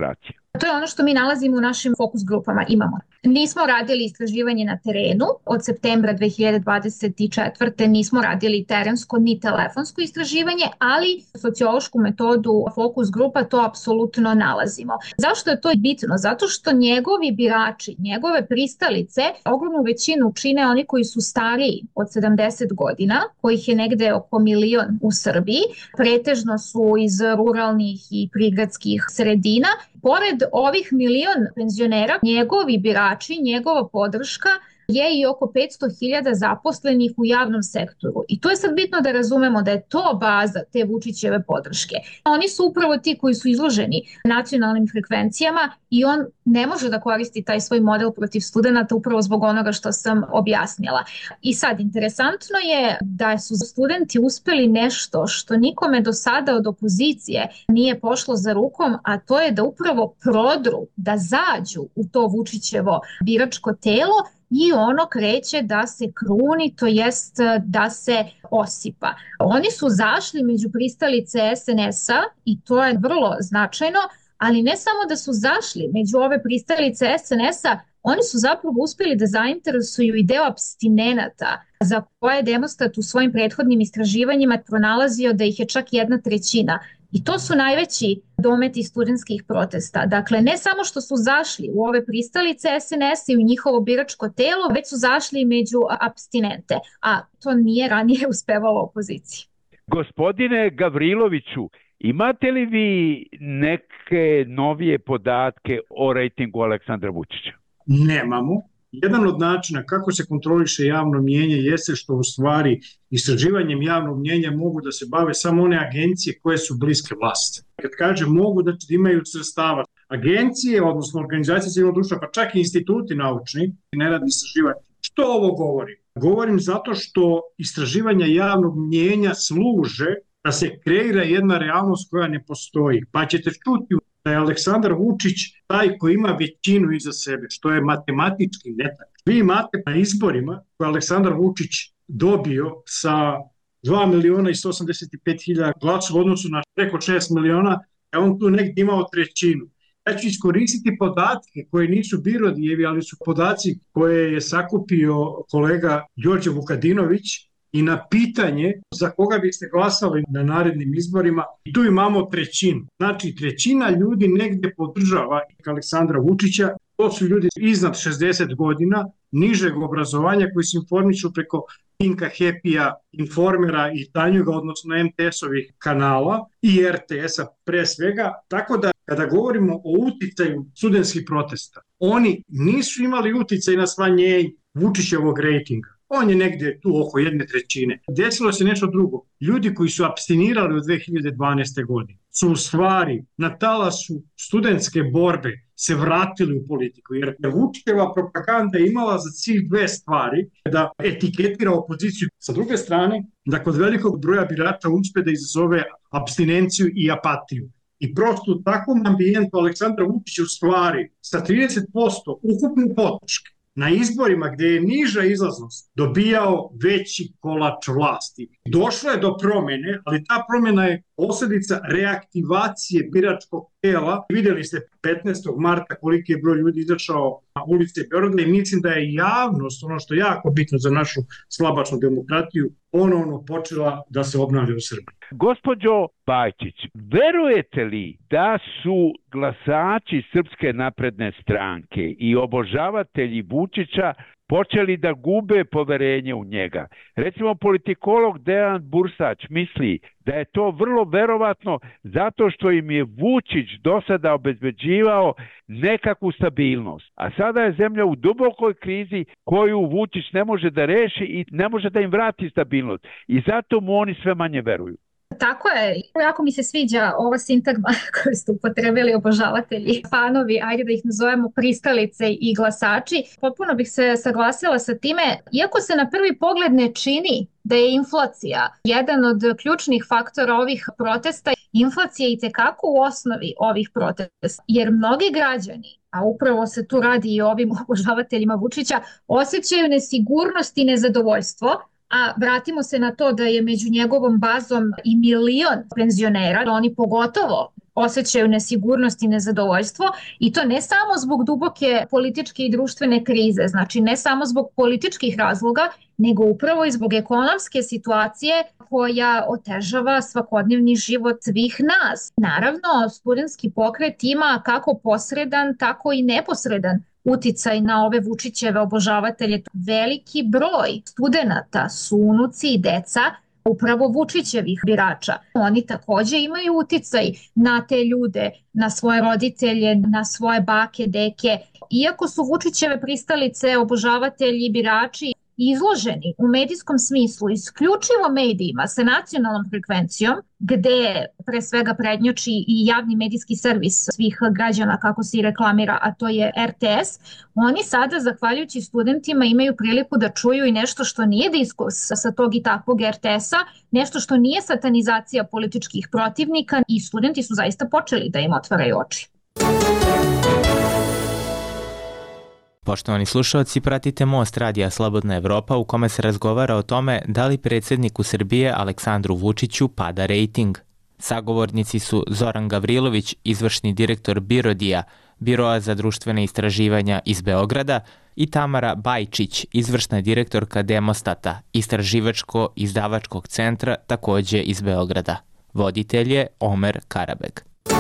To je ono što mi nalazimo u našim fokus grupama. Imamo. Nismo radili istraživanje na terenu od septembra dve hiljade dvadeset četvrte. Nismo radili terensko ni telefonsko istraživanje, ali sociološku metodu fokus grupa to apsolutno nalazimo. Zašto je to bitno? Zato što njegovi birači, njegove pristalice, ogromnu većinu čine oni koji su stariji od sedamdeset godina, kojih je negde oko milion u Srbiji. Pretežno su iz ruralnih i prigradskih sredina. Pored ovih milion penzionera, njegovi birači, njegova podrška je i oko petsto hiljada zaposlenih u javnom sektoru. I to je sad bitno da razumemo da je to baza te Vučićeve podrške. Oni su upravo ti koji su izloženi nacionalnim frekvencijama i on ne može da koristi taj svoj model protiv studenta upravo zbog onoga što sam objasnila. I sad, interesantno je da su studenti uspeli nešto što nikome do sada od opozicije nije pošlo za rukom, a to je da upravo prodru, da zađu u to Vučićevo biračko telo i ono kreće da se kruni, to jest da se osipa. Oni su zašli među pristalice es en es-a i to je vrlo značajno, ali ne samo da su zašli među ove pristalice es en es-a, oni su zapravo uspjeli da zainteresuju i deo apstinenata za koje je Demostat u svojim prethodnim istraživanjima pronalazio da ih je čak jedna trećina. I to su najveći dometi studentskih protesta. Dakle, ne samo što su zašli u ove pristalice es en es i u njihovo biračko telo, već su zašli među apstinente, a to nije ranije uspevalo opoziciji. Gospodine Gavriloviću, imate li vi neke novije podatke o rejtingu Aleksandra Vučića? Nemamo. Jedan od načina kako se kontroliše javno mnijenje jeste što u stvari istraživanjem javnog mnijenja mogu da se bave samo one agencije koje su bliske vlasti. Kad kažem mogu, da imaju sredstava. Agencije, odnosno organizacije civilnog društva, pa čak i instituti naučni, ne radi istraživanje. Što ovo govorim? Govorim zato što istraživanja javnog mnijenja služe da se kreira jedna realnost koja ne postoji. Pa ćete čuti da je Aleksandar Vučić taj koji ima većinu iza sebe, što je matematički netačno. Vi imate na izborima koje Aleksandar Vučić dobio sa dva miliona i sto osamdeset pet hiljada glasova u odnosu na preko šest miliona, a on tu negdje imao trećinu. Ja ću iskoristiti podatke koje nisu Birodijevi, ali su podaci koje je sakupio kolega Đorđe Vukadinović i na pitanje za koga biste glasali na narednim izborima, i tu imamo trećinu. Znači, trećina ljudi negdje podržava Aleksandra Vučića, to su ljudi iznad šezdeset godina, nižeg obrazovanja koji se informišu preko Pinka, Happy-a, Informera i Tanjuga, odnosno em te es-ovih kanala i er te es-a pre svega. Tako da kada govorimo o uticaju studentskih protesta, oni nisu imali uticaj na smanjenje Vučićevog rejtinga. On je negdje tu oko jedne trećine. Desilo se nešto drugo. Ljudi koji su apstinirali u dve hiljade dvanaeste. godine su u stvari na talasu studentske borbe se vratili u politiku. Jer Vučićeva propaganda je imala za cilj dve stvari. Da etiketira opoziciju. Sa druge strane, da kod velikog broja birača uspe da izazove apstinenciju i apatiju. I prosto u takvom ambijentu Aleksandra Vučića u stvari sa trideset posto ukupne podrške na izborima gdje je niža izlaznost dobijao veći kolač vlasti. Došlo je do promjene, ali ta promjena je posljedica reaktivacije biračkog tela. Vidjeli ste petnaestog marta koliki je broj ljudi izašao na ulice Beograda i mislim da je javnost, ono što je jako bitno za našu slabačnu demokratiju, ponovno počela da se obnavlja u Srbiji. Gospođo Pajčić, verujete li da su glasači Srpske napredne stranke i obožavatelji Vučića počeli da gube poverenje u njega? Recimo, politikolog Dejan Bursać misli da je to vrlo verovatno zato što im je Vučić do sada obezbeđivao nekakvu stabilnost. A sada je zemlja u dubokoj krizi koju Vučić ne može da reši i ne može da im vrati stabilnost. I zato mu oni sve manje veruju. Tako je, jako mi se sviđa ova sintagma koju ste upotrebili obožavatelji, fanovi, ajde da ih nazovemo pristalice i glasači. Potpuno bih se saglasila sa time, iako se na prvi pogled ne čini da je inflacija jedan od ključnih faktora ovih protesta, inflacija je itekako u osnovi ovih protesta, jer mnogi građani, a upravo se tu radi i o ovim obožavateljima Vučića, osjećaju nesigurnost i nezadovoljstvo. A vratimo se na to da je među njegovom bazom i milion penzionera, oni pogotovo osjećaju nesigurnost i nezadovoljstvo i to ne samo zbog duboke političke i društvene krize, znači ne samo zbog političkih razloga, nego upravo i zbog ekonomske situacije koja otežava svakodnevni život svih nas. Naravno, studentski pokret ima kako posredan, tako i neposredan uticaj na ove Vučićeve obožavatelje. Veliki broj studenata su unuci i deca upravo Vučićevih birača. Oni takođe imaju uticaj na te ljude, na svoje roditelje, na svoje bake, deke. Iako su Vučićeve pristalice, obožavatelji i birači izloženi u medijskom smislu isključivo medijima sa nacionalnom frekvencijom, gde pre svega prednjači i javni medijski servis svih građana, kako se i reklamira, a to je er te es, oni sada, zahvaljujući studentima, imaju priliku da čuju i nešto što nije diskurs sa tog i takvog er te esa, nešto što nije satanizacija političkih protivnika i studenti su zaista počeli da im otvaraju oči. Poštovani slušalci, pratite Most Radija Slobodna Evropa u kome se razgovara o tome da li predsjedniku Srbije Aleksandru Vučiću pada rejting. Sagovornici su Zoran Gavrilović, izvršni direktor BIRODija, Biroa za društvene istraživanja iz Beograda, i Tamara Bajčić, izvršna direktorka Demostata, istraživačko-izdavačkog centra, takođe iz Beograda. Voditelj je Omer Karabeg.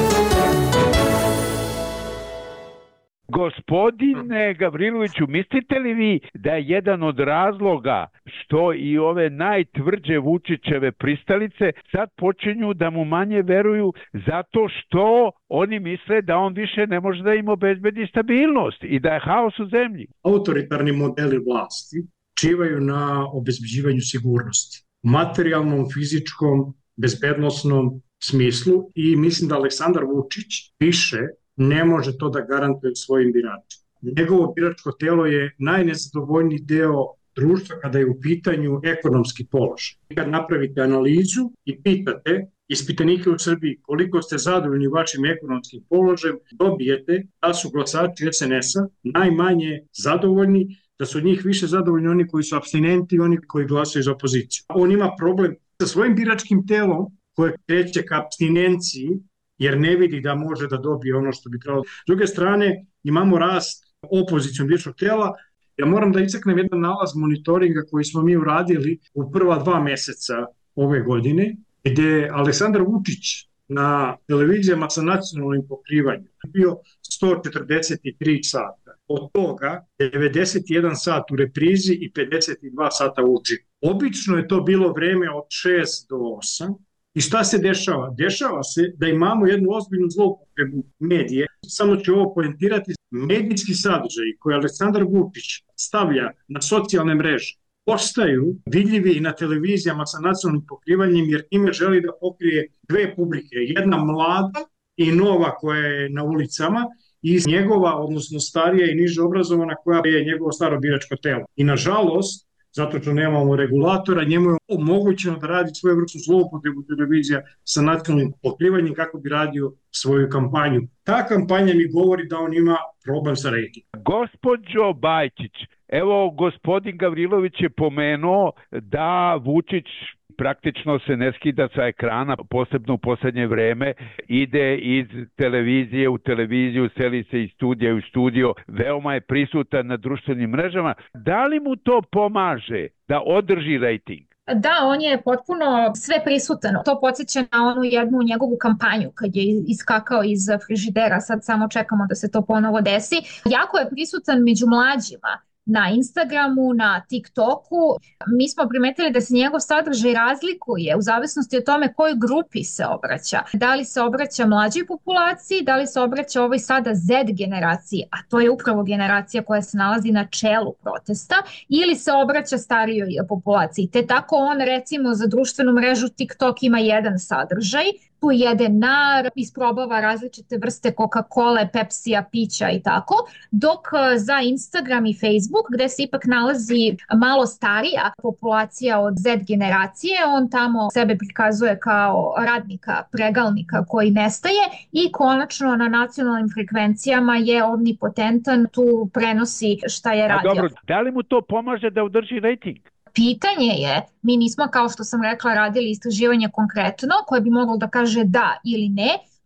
Gospodine Gavriloviću, mislite li vi da je jedan od razloga što i ove najtvrđe Vučićeve pristalice sad počinju da mu manje veruju zato što oni misle da on više ne može da im obezbedi stabilnost i da je haos u zemlji? Autoritarni modeli vlasti čivaju na obezbeđivanju sigurnosti, materijalnom, fizičkom, bezbednosnom smislu i mislim da Aleksandar Vučić više ne može to da garantuje svojim biračima. Njegovo biračko telo je najnezadovoljniji deo društva kada je u pitanju ekonomski položaj. Kad napravite analizu i pitate ispitanike u Srbiji koliko ste zadovoljni vašim ekonomskim položajem, dobijete da su glasači es en esa najmanje zadovoljni, da su od njih više zadovoljni oni koji su apstinenti i oni koji glasaju za opoziciju. On ima problem sa svojim biračkim telom koje kreće ka apstinenciji, jer ne vidi da može da dobije ono što bi trebalo. S druge strane, imamo rast opozicijom biračkog tela. Ja moram da istaknem jedan nalaz monitoringa koji smo mi uradili u prva dva meseca ove godine, gde Aleksandar Vučić na televizijama sa nacionalnim pokrivanjem bio sto četrdeset tri sata. Od toga devedeset jedan sat u reprizi i pedeset dva sata uživo. Obično je to bilo vreme od šest do osam. I šta se dešava? Dešava se da imamo jednu ozbiljnu zloupotrebu medije. Samo ću ovo poentirati. Medijski sadržaji koje Aleksandar Vučić stavlja na socijalne mreže postaju vidljivi i na televizijama sa nacionalnim pokrivanjem, jer time želi da pokrije dve publike. Jedna mlada i nova koja je na ulicama i njegova, odnosno starija i niže obrazovana koja je njegovo staro biračko telo. I nažalost, zato što nemamo regulatora, njemu je omogućeno da radi svoju vrstu zloupotrebu televizija sa nacionalnim pokrivanjem kako bi radio svoju kampanju. Ta kampanja mi govori da on ima problem sa rejtingom. Gospođo Bajčić, evo gospodin Gavrilović je pomenuo da Vučić praktično se ne skida sa ekrana, posebno u poslednje vreme, ide iz televizije u televiziju, seli se iz studija u studio, veoma je prisutan na društvenim mrežama. Da li mu to pomaže da održi rejting? Da, on je potpuno sve prisutan. To podsjeća na onu jednu njegovu kampanju kad je iskakao iz frižidera, sad samo čekamo da se to ponovo desi. Jako je prisutan među mlađima. Na Instagramu, na TikToku. Mi smo primetili da se njegov sadržaj razlikuje u zavisnosti od tome kojoj grupi se obraća. Da li se obraća mlađoj populaciji, da li se obraća ovoj sada Z generaciji, a to je upravo generacija koja se nalazi na čelu protesta, ili se obraća starijoj populaciji. Te tako on recimo za društvenu mrežu TikTok ima jedan sadržaj, tu jede nar, isprobava različite vrste Coca-Cola, Pepsija, pića i tako, dok za Instagram i Facebook, gde se ipak nalazi malo starija populacija od Z generacije, on tamo sebe prikazuje kao radnika, pregalnika koji nestaje i konačno na nacionalnim frekvencijama je omnipotentan, tu prenosi šta je radio. A dobro, da li mu to pomaže da održi rejting? Pitanje je, mi nismo kao što sam rekla radili istraživanje konkretno koje bi moglo da kaže da ili ne,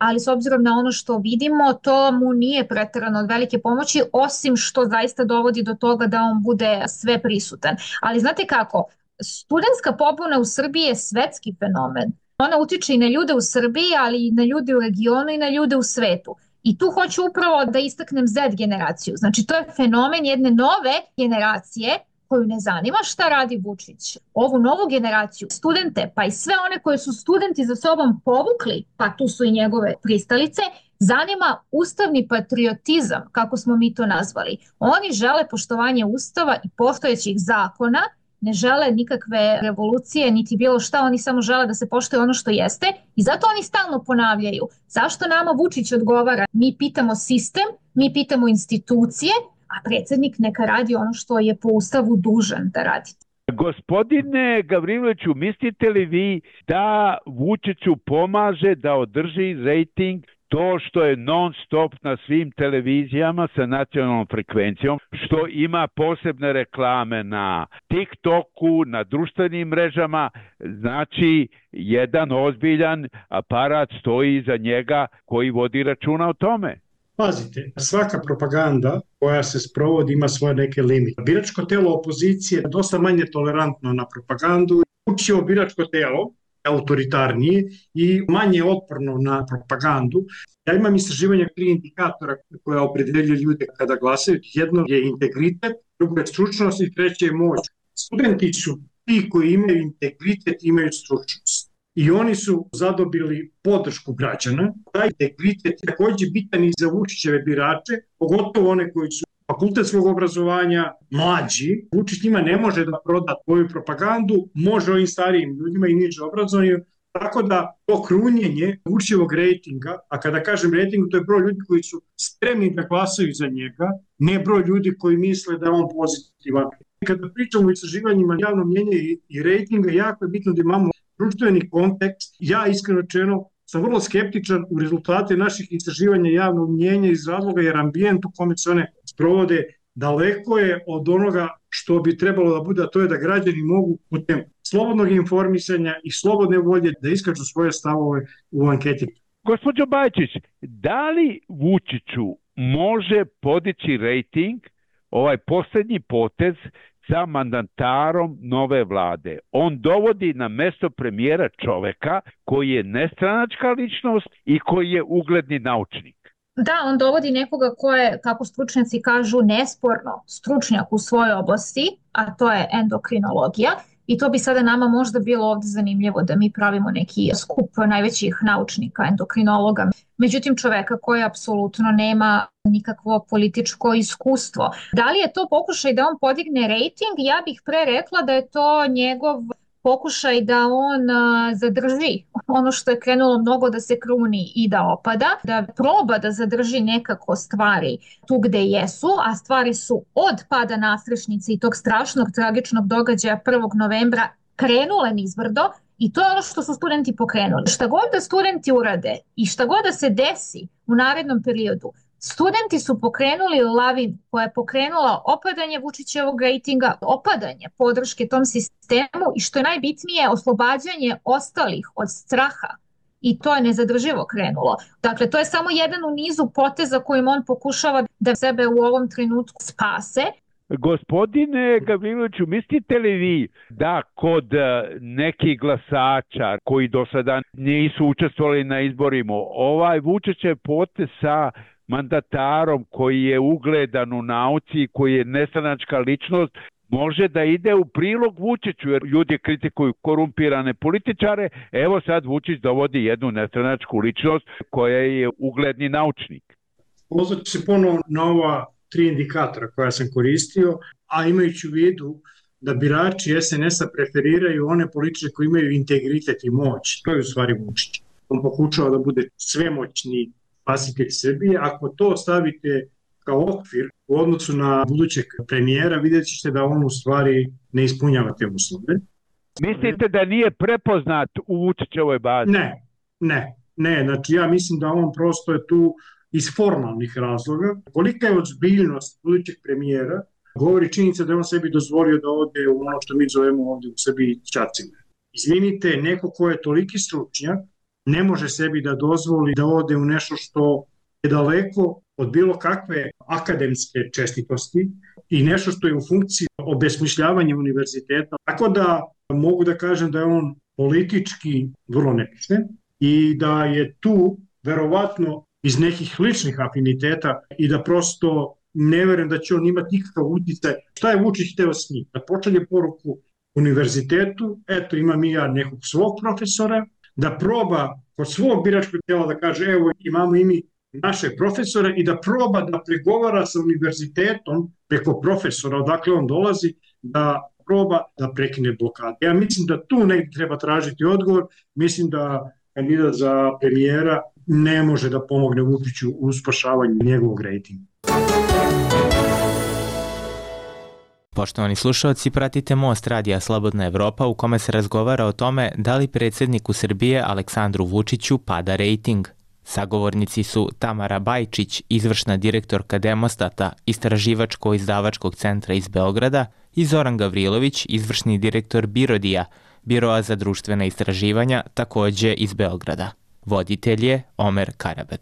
ali s obzirom na ono što vidimo, to mu nije preterano od velike pomoći, osim što zaista dovodi do toga da on bude sve prisutan. Ali znate kako, studentska pobuna u Srbiji je svetski fenomen. Ona utiče i na ljude u Srbiji, ali i na ljude u regionu i na ljude u svetu. I tu hoću upravo da istaknem Z generaciju. Znači, to je fenomen jedne nove generacije koju ne zanima šta radi Vučić. Ovu novu generaciju, studente, pa i sve one koje su studenti za sobom povukli, pa tu su i njegove pristalice, zanima ustavni patriotizam, kako smo mi to nazvali. Oni žele poštovanje ustava i postojećih zakona, ne žele nikakve revolucije, niti bilo šta, oni samo žele da se poštuje ono što jeste i zato oni stalno ponavljaju. Zašto nama Vučić odgovara? Mi pitamo sistem, mi pitamo institucije, a predsjednik neka radi ono što je po ustavu dužan da radi. Gospodine Gavriloviću, mislite li vi da Vučiću pomaže da održi rejting to što je non stop na svim televizijama sa nacionalnom frekvencijom, što ima posebne reklame na TikToku, na društvenim mrežama, znači jedan ozbiljan aparat stoji iza njega koji vodi računa o tome? Pazite, svaka propaganda koja se sprovodi ima svoje neke limite. Biračko telo opozicije je dosta manje tolerantno na propagandu. Vučićevo biračko telo autoritarnije i manje otporno na propagandu. Ja imam istraživanje tri indikatora koja opredeljuju ljude kada glasaju. Jedno je integritet, drugo je stručnost i treće je moć. Studenti su ti koji imaju integritet i imaju stručnost. I oni su zadobili podršku građana. Taj integritet je također bitan i za Vučićeve birače, pogotovo one koji su fakultetskog obrazovanja, mlađi. Vučić njima ne može da proda svoju propagandu, može ovim starijim ljudima i niže obrazovanju. Tako da to krunjenje Vučićevog rejtinga, a kada kažem rejting, to je broj ljudi koji su spremni da glasaju za njega, ne broj ljudi koji misle da je on pozitivan. Kada pričamo o istraživanjima javnog mnjenja i, i rejtinga, jako je bitno da imamo društveni kontekst. Ja iskreno rečeno sam vrlo skeptičan u rezultate naših istraživanja javnog mnjenja iz razloga jer ambijent u kome se one sprovode daleko je od onoga što bi trebalo da bude, a to je da građani mogu putem slobodnog informisanja i slobodne volje da iskažu svoje stavove u anketi. Gospođo Bajčić, da li Vučiću može podići rejting ovaj posljednji potez sa mandatarom nove vlade? On dovodi na mesto premijera čoveka koji je nestranačka ličnost i koji je ugledni naučnik. Da, on dovodi nekoga ko je, kako stručnjaci kažu, nesporno stručnjak u svojoj oblasti, a to je endokrinologija. I to bi sada nama možda bilo ovdje zanimljivo da mi pravimo neki skup najvećih naučnika, endokrinologa. Međutim, čoveka koji apsolutno nema nikakvo političko iskustvo. Da li je to pokušaj da on podigne rejting? Ja bih pre rekla da je to njegov pokušaj da on zadrži ono što je krenulo mnogo da se kruni i da opada, da proba da zadrži nekako stvari tu gde jesu, a stvari su od pada Nastrešnice i tog strašnog tragičnog događaja prvog novembra krenule nizbrdo i to je ono što su studenti pokrenuli. Šta god da studenti urade i šta god da se desi u narednom periodu, studenti su pokrenuli lavinu koja je pokrenula opadanje Vučićevog rejtinga, opadanje podrške tom sistemu i što je najbitnije oslobađanje ostalih od straha. I to je nezadrživo krenulo. Dakle, to je samo jedan u nizu poteza kojim on pokušava da sebe u ovom trenutku spase. Gospodine Gavriloviću, mislite li vi da kod nekih glasača koji do sada nisu učestvovali na izborima, ovaj Vučićev potez sa mandatarom koji je ugledan u nauci, koji je nestranačka ličnost, može da ide u prilog Vučiću, jer ljudi kritikuju korumpirane političare. Evo sad Vučić dovodi jednu nestranačku ličnost koja je ugledni naučnik. Pozvat se ponovo na ova tri indikatora koja sam koristio, a imajući u vidu da birači es en es-a preferiraju one političare koji imaju integritet i moć. To je u stvari Vučić. On pokušava da bude svemoćni spasitelj Srbije. Ako to stavite kao okvir u odnosu na budućeg premijera, vidjet ćete da on u stvari ne ispunjava te uslove. Mislite da nije prepoznat u Vučićevoj bazi? Ne, ne, ne. Znači ja mislim da on prosto je tu iz formalnih razloga. Kolika je ozbiljnost budućeg premijera, govori činjenica da je on sebi dozvolio da ode u ono što mi zovemo ovdje u Srbiji ćacine. Izvinite, neko ko je toliki stručnjak, ne može sebi da dozvoli da ode u nešto što je daleko od bilo kakve akademske čestitosti i nešto što je u funkciji obesmišljavanja univerziteta. Tako da mogu da kažem da je on politički vrlo nepismen i da je tu verovatno iz nekih ličnih afiniteta i da prosto ne verujem da će on imati nikakav uticaj. Šta je Vučić hteo s njim? Da pošalje poruku univerzitetu, eto imam i ja nekog svog profesora, da proba kod svog biračkog tela da kaže evo imamo i mi naše profesore i da proba da pregovara sa univerzitetom preko profesora odakle on dolazi, da proba da prekine blokade. Ja mislim da tu negdje treba tražiti odgovor, mislim da kandidat za premijera ne može da pomogne Vučiću u spašavanju njegovog rejtinga. Poštovani slušalci, pratite Most radija Slobodna Evropa u kome se razgovara o tome da li predsjedniku Srbije Aleksandru Vučiću pada rejting. Sagovornici su Tamara Bajčić, izvršna direktorka Demostata, istraživačko-izdavačkog centra iz Beograda, i Zoran Gavrilović, izvršni direktor Birodija, Biroa za društvena istraživanja, takođe iz Beograda. Voditelj je Omer Karabek.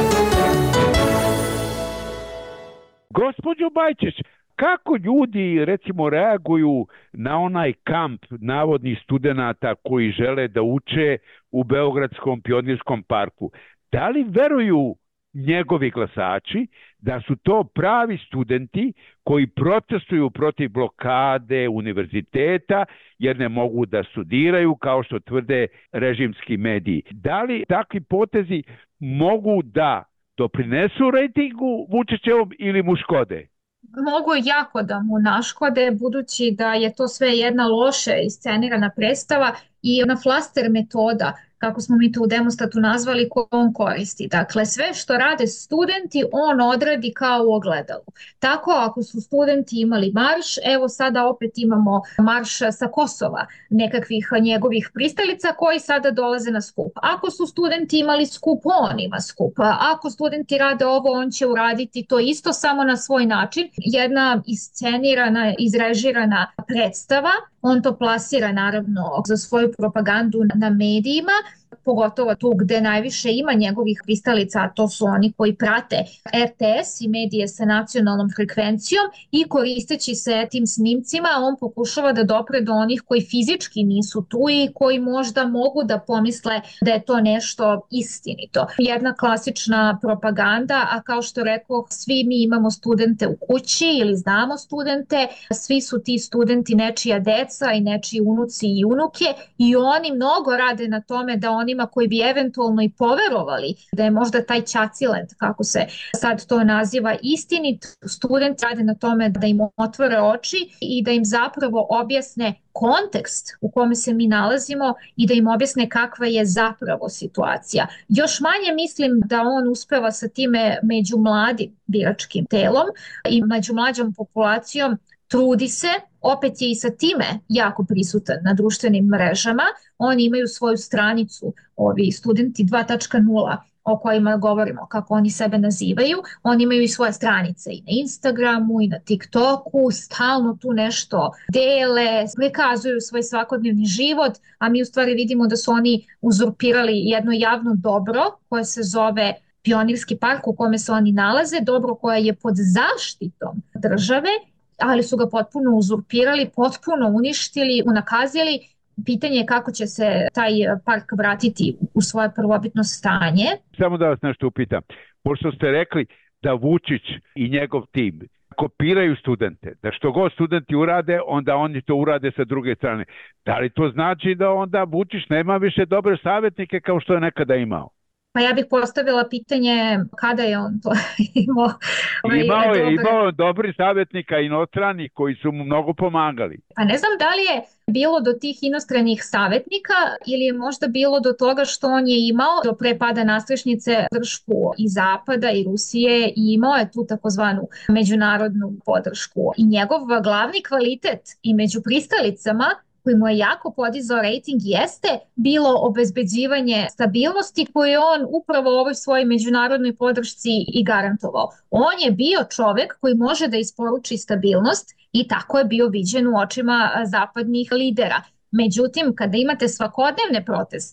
Gospođo Bajčić, kako ljudi recimo reaguju na onaj kamp navodnih studenata koji žele da uče u Beogradskom pionirskom parku? Da li veruju njegovi glasači da su to pravi studenti koji protestuju protiv blokade univerziteta jer ne mogu da studiraju kao što tvrde režimski mediji? Da li takvi potezi mogu da doprinesu rejtingu Vučićevom ili mu škode? Mogu jako da mu naškode, budući da je to sve jedna loše iscenirana predstava i ona flaster metoda, kako smo mi to u Demostatu nazvali, koju on koristi. Dakle, sve što rade studenti, on odradi kao u ogledalu. Tako, ako su studenti imali marš, evo sada opet imamo marš sa Kosova, nekakvih njegovih pristalica koji sada dolaze na skup. Ako su studenti imali skup, on ima skup. Ako studenti rade ovo, on će uraditi to isto, samo na svoj način. Jedna iscenirana, izrežirana predstava. On to plasira naravno za svoju propagandu na medijima, pogotovo tu gde najviše ima njegovih pristalica, a to su oni koji prate R T S i medije sa nacionalnom frekvencijom, i koristeći se tim snimcima on pokušava da dopre do onih koji fizički nisu tu i koji možda mogu da pomisle da je to nešto istinito. Jedna klasična propaganda, a kao što rekao, svi mi imamo studente u kući ili znamo studente, svi su ti studenti nečija deca i nečiji unuci i unuke i oni mnogo rade na tome da onima koji bi eventualno i poverovali da je možda taj ćacilent, kako se sad to naziva, istinit, studenti rade na tome da im otvore oči i da im zapravo objasne kontekst u kome se mi nalazimo i da im objasne kakva je zapravo situacija. Još manje mislim da on uspeva sa time među mladim biračkim telom i među mlađom populacijom. Trudi se, opet je i sa time jako prisutan na društvenim mrežama. Oni imaju svoju stranicu, ovi studenti dva točka nula, o kojima govorimo, kako oni sebe nazivaju. Oni imaju i svoje stranice i na Instagramu i na TikToku, stalno tu nešto dele, prikazuju svoj svakodnevni život, a mi u stvari vidimo da su oni uzurpirali jedno javno dobro koje se zove Pionirski park u kome se oni nalaze, dobro koje je pod zaštitom države, ali su ga potpuno uzurpirali, potpuno uništili, unakazili. Pitanje je kako će se taj park vratiti u svoje prvobitno stanje. Samo da vas nešto upitam. Pošto ste rekli da Vučić i njegov tim kopiraju studente, da što god studenti urade, onda oni to urade sa druge strane. Da li to znači da onda Vučić nema više dobre savjetnike kao što je nekada imao? Pa ja bih postavila pitanje kada je on to imao. Ovaj, imao je, dobar... imao dobri savjetnika inostranih koji su mu mnogo pomagali. Pa ne znam da li je bilo do tih inostranih savjetnika ili je možda bilo do toga što on je imao do pre pada nastrešnice podršku i Zapada i Rusije i imao je tu takozvanu međunarodnu podršku. I njegov glavni kvalitet i među pristalicama koji mu je jako podizao rejting jeste bilo obezbeđivanje stabilnosti koju je on upravo u ovoj svojoj međunarodnoj podršci i garantovao. On je bio čovek koji može da isporuči stabilnost i tako je bio viđen u očima zapadnih lidera. Međutim, kada imate svakodnevne proteste,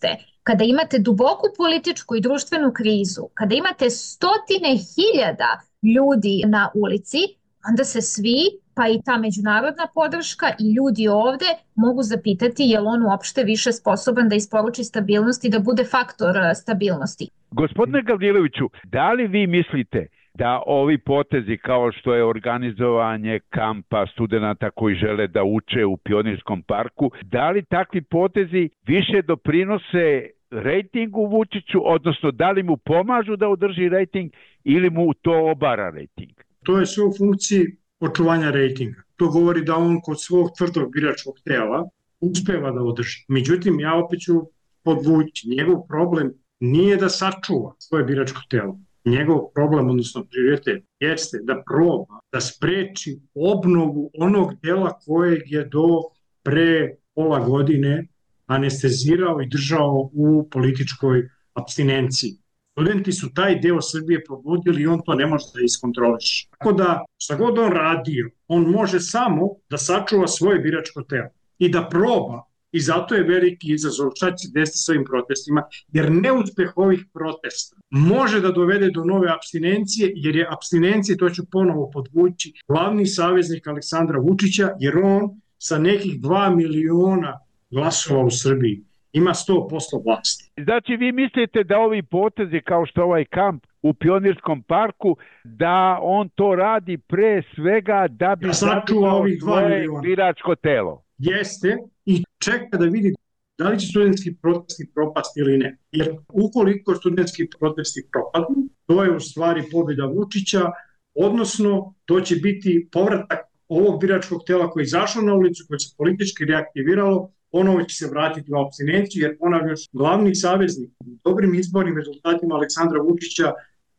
kada imate duboku političku i društvenu krizu, kada imate stotine hiljada ljudi na ulici, onda se svi, pa i ta međunarodna podrška i ljudi ovde mogu zapitati je li on uopšte više sposoban da isporuči stabilnost i da bude faktor stabilnosti. Gospodine Gavriloviću, da li vi mislite da ovi potezi kao što je organizovanje kampa studenta koji žele da uče u Pionirskom parku, da li takvi potezi više doprinose rejtingu Vučiću, odnosno da li mu pomažu da održi rejting ili mu to obara rejting? To je sve u funkciji očuvanja rejtinga. To govori da on kod svog tvrdog biračkog tela uspeva da održi. Međutim, ja opet ću podvući, njegov problem nije da sačuva svoje biračko telo. Njegov problem, odnosno prioritet, jeste da proba da spreči obnovu onog dela kojeg je do pre pola godine anestezirao i držao u političkoj apstinenciji. Studenti su taj deo Srbije probudili i on to ne može da iskontroliše. Tako da, šta god on radio, on može samo da sačuva svoje biračko telo i da proba. I zato je veliki izazov šta će desiti s ovim protestima, jer neuspeh ovih protesta može da dovede do nove apstinencije, jer je apstinencija, to ću ponovo podvući, glavni saveznik Aleksandra Vučića, jer on sa nekih dva miliona glasova u Srbiji ima sto posto vlasti. Znači vi mislite da ovi potezi kao što ovaj kamp u Pionirskom parku, da on to radi pre svega da bi sačuva ovih svoje biračko telo? Jeste, i čeka da vidi da li će studentski protesti propasti ili ne. Jer ukoliko studentski protesti propadnu, to je u stvari pobjeda Vučića, odnosno to će biti povratak ovog biračkog tela koji je izašao na ulicu, koji se politički reaktiviralo, ponovo će se vratiti u apstinenciju, jer ponavljam, glavni saveznik u dobrim izbornim rezultatima Aleksandra Vučića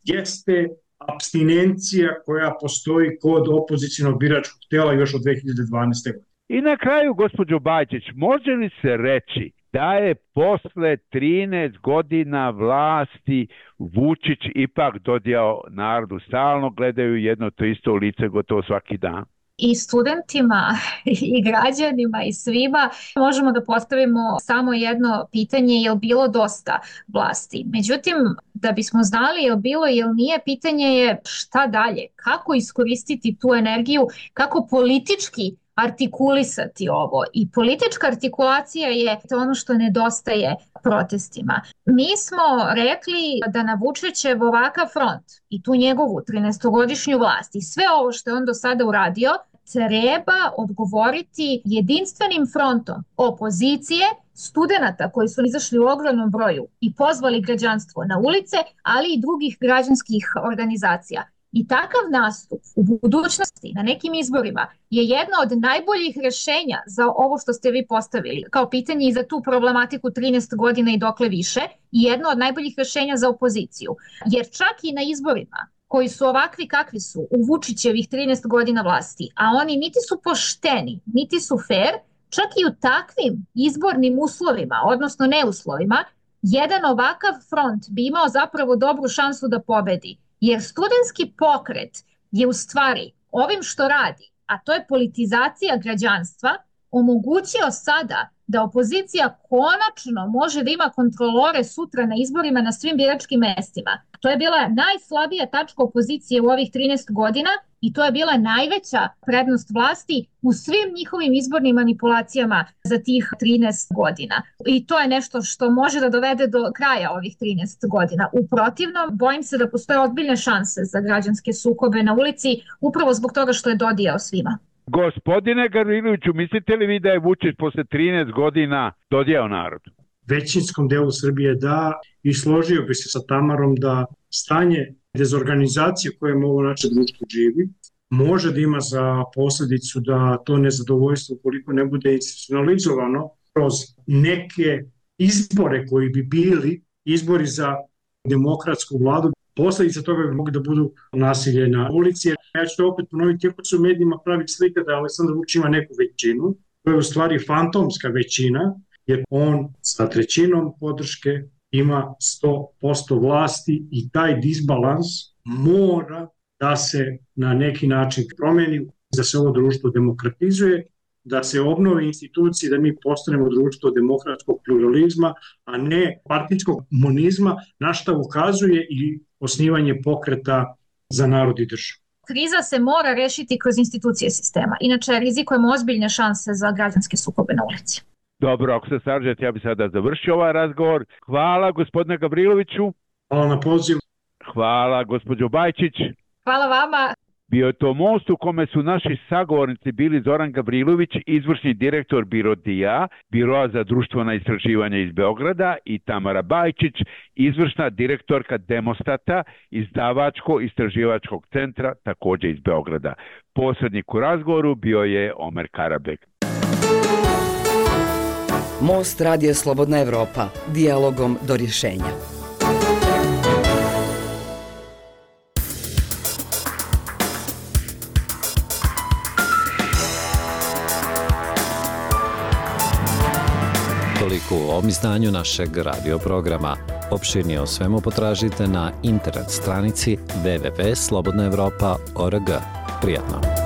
jeste apstinencija koja postoji kod opozicionog biračkog tela još od dve hiljade dvanaeste. godine. I na kraju, gospođo Bajčić, može li se reći da je posle trinaest godina vlasti Vučić ipak dodijao narodu, stalno gledaju jedno to isto u lice gotovo svaki dan? I studentima i građanima i svima možemo da postavimo samo jedno pitanje, je li bilo dosta vlasti. Međutim, da bismo znali je li bilo ili nije, pitanje je šta dalje, kako iskoristiti tu energiju, kako politički artikulisati ovo. I politička artikulacija je ono što nedostaje protestima. Mi smo rekli da na Vučićev ovakav front i tu njegovu trinaestogodišnju vlast i sve ovo što je on do sada uradio treba odgovoriti jedinstvenim frontom opozicije, studenata koji su izašli u ogromnom broju i pozvali građanstvo na ulice, ali i drugih građanskih organizacija. I takav nastup u budućnosti na nekim izborima je jedno od najboljih rješenja za ovo što ste vi postavili kao pitanje i za tu problematiku trinaest godina i dokle više, i jedno od najboljih rješenja za opoziciju. Jer čak i na izborima koji su ovakvi kakvi su u Vučićevih trinaest godina vlasti, a oni niti su pošteni, niti su fair, čak i u takvim izbornim uslovima, odnosno neuslovima, jedan ovakav front bi imao zapravo dobru šansu da pobedi. Jer studentski pokret je u stvari ovim što radi, a to je politizacija građanstva, omogućio sada da opozicija konačno može da ima kontrolore sutra na izborima na svim biračkim mestima. To je bila najslabija tačka opozicije u ovih trinaest godina i to je bila najveća prednost vlasti u svim njihovim izbornim manipulacijama za tih trinaest godina. I to je nešto što može da dovede do kraja ovih trinaest godina. U protivnom, bojim se da postoje ozbiljne šanse za građanske sukobe na ulici upravo zbog toga što je dodijao svima. Gospodine Gavriloviću, mislite li vi da je Vučić posle trinaest godina dodijao narodu? Većinskom delu Srbije da, i složio bi se sa Tamarom da stanje dezorganizacije koje ovo naše društvo živi može da ima za posljedicu da to nezadovoljstvo, koliko ne bude institucionalizovano kroz neke izbore koji bi bili izbori za demokratsku vladu, posljedica toga bi mogli da budu nasilje na ulici. Ja ću to opet ponoviti, iako se u medijima pravi slika da Aleksandar Vučić ima neku većinu, to je u stvari fantomska većina, jer on sa trećinom podrške ima sto posto vlasti i taj disbalans mora da se na neki način promeni, da se ovo društvo demokratizuje, da se obnove institucije, da mi postanemo društvo demokratskog pluralizma, a ne partijskog komunizma, na šta ukazuje i osnivanje pokreta za narod i državu. Kriza se mora rešiti kroz institucije sistema, inače rizikujemo ozbiljne šanse za građanske sukobe na ulici. Dobro, ako se slažete, ja bih sada završio ovaj razgovor. Hvala gospodine Gavriloviću. Hvala na pozivu. Hvala gospođo Bajčić. Hvala vama. Bio je to most u kome su naši sagovornici bili Zoran Gavrilović, izvršni direktor Biro D I A, Biroa za društvena istraživanja iz Beograda, i Tamara Bajčić, izvršna direktorka Demostata, izdavačko-istraživačkog centra, takođe iz Beograda. Posrednik u razgovoru bio je Omer Karabek. Most Radija Slobodna Evropa. Dijalogom do rješenja. Toliko u ovom izdanju našeg radioprograma. Opširnije o svemu potražite na internet stranici w w w tačka slobodna evropa tačka org. Prijatno!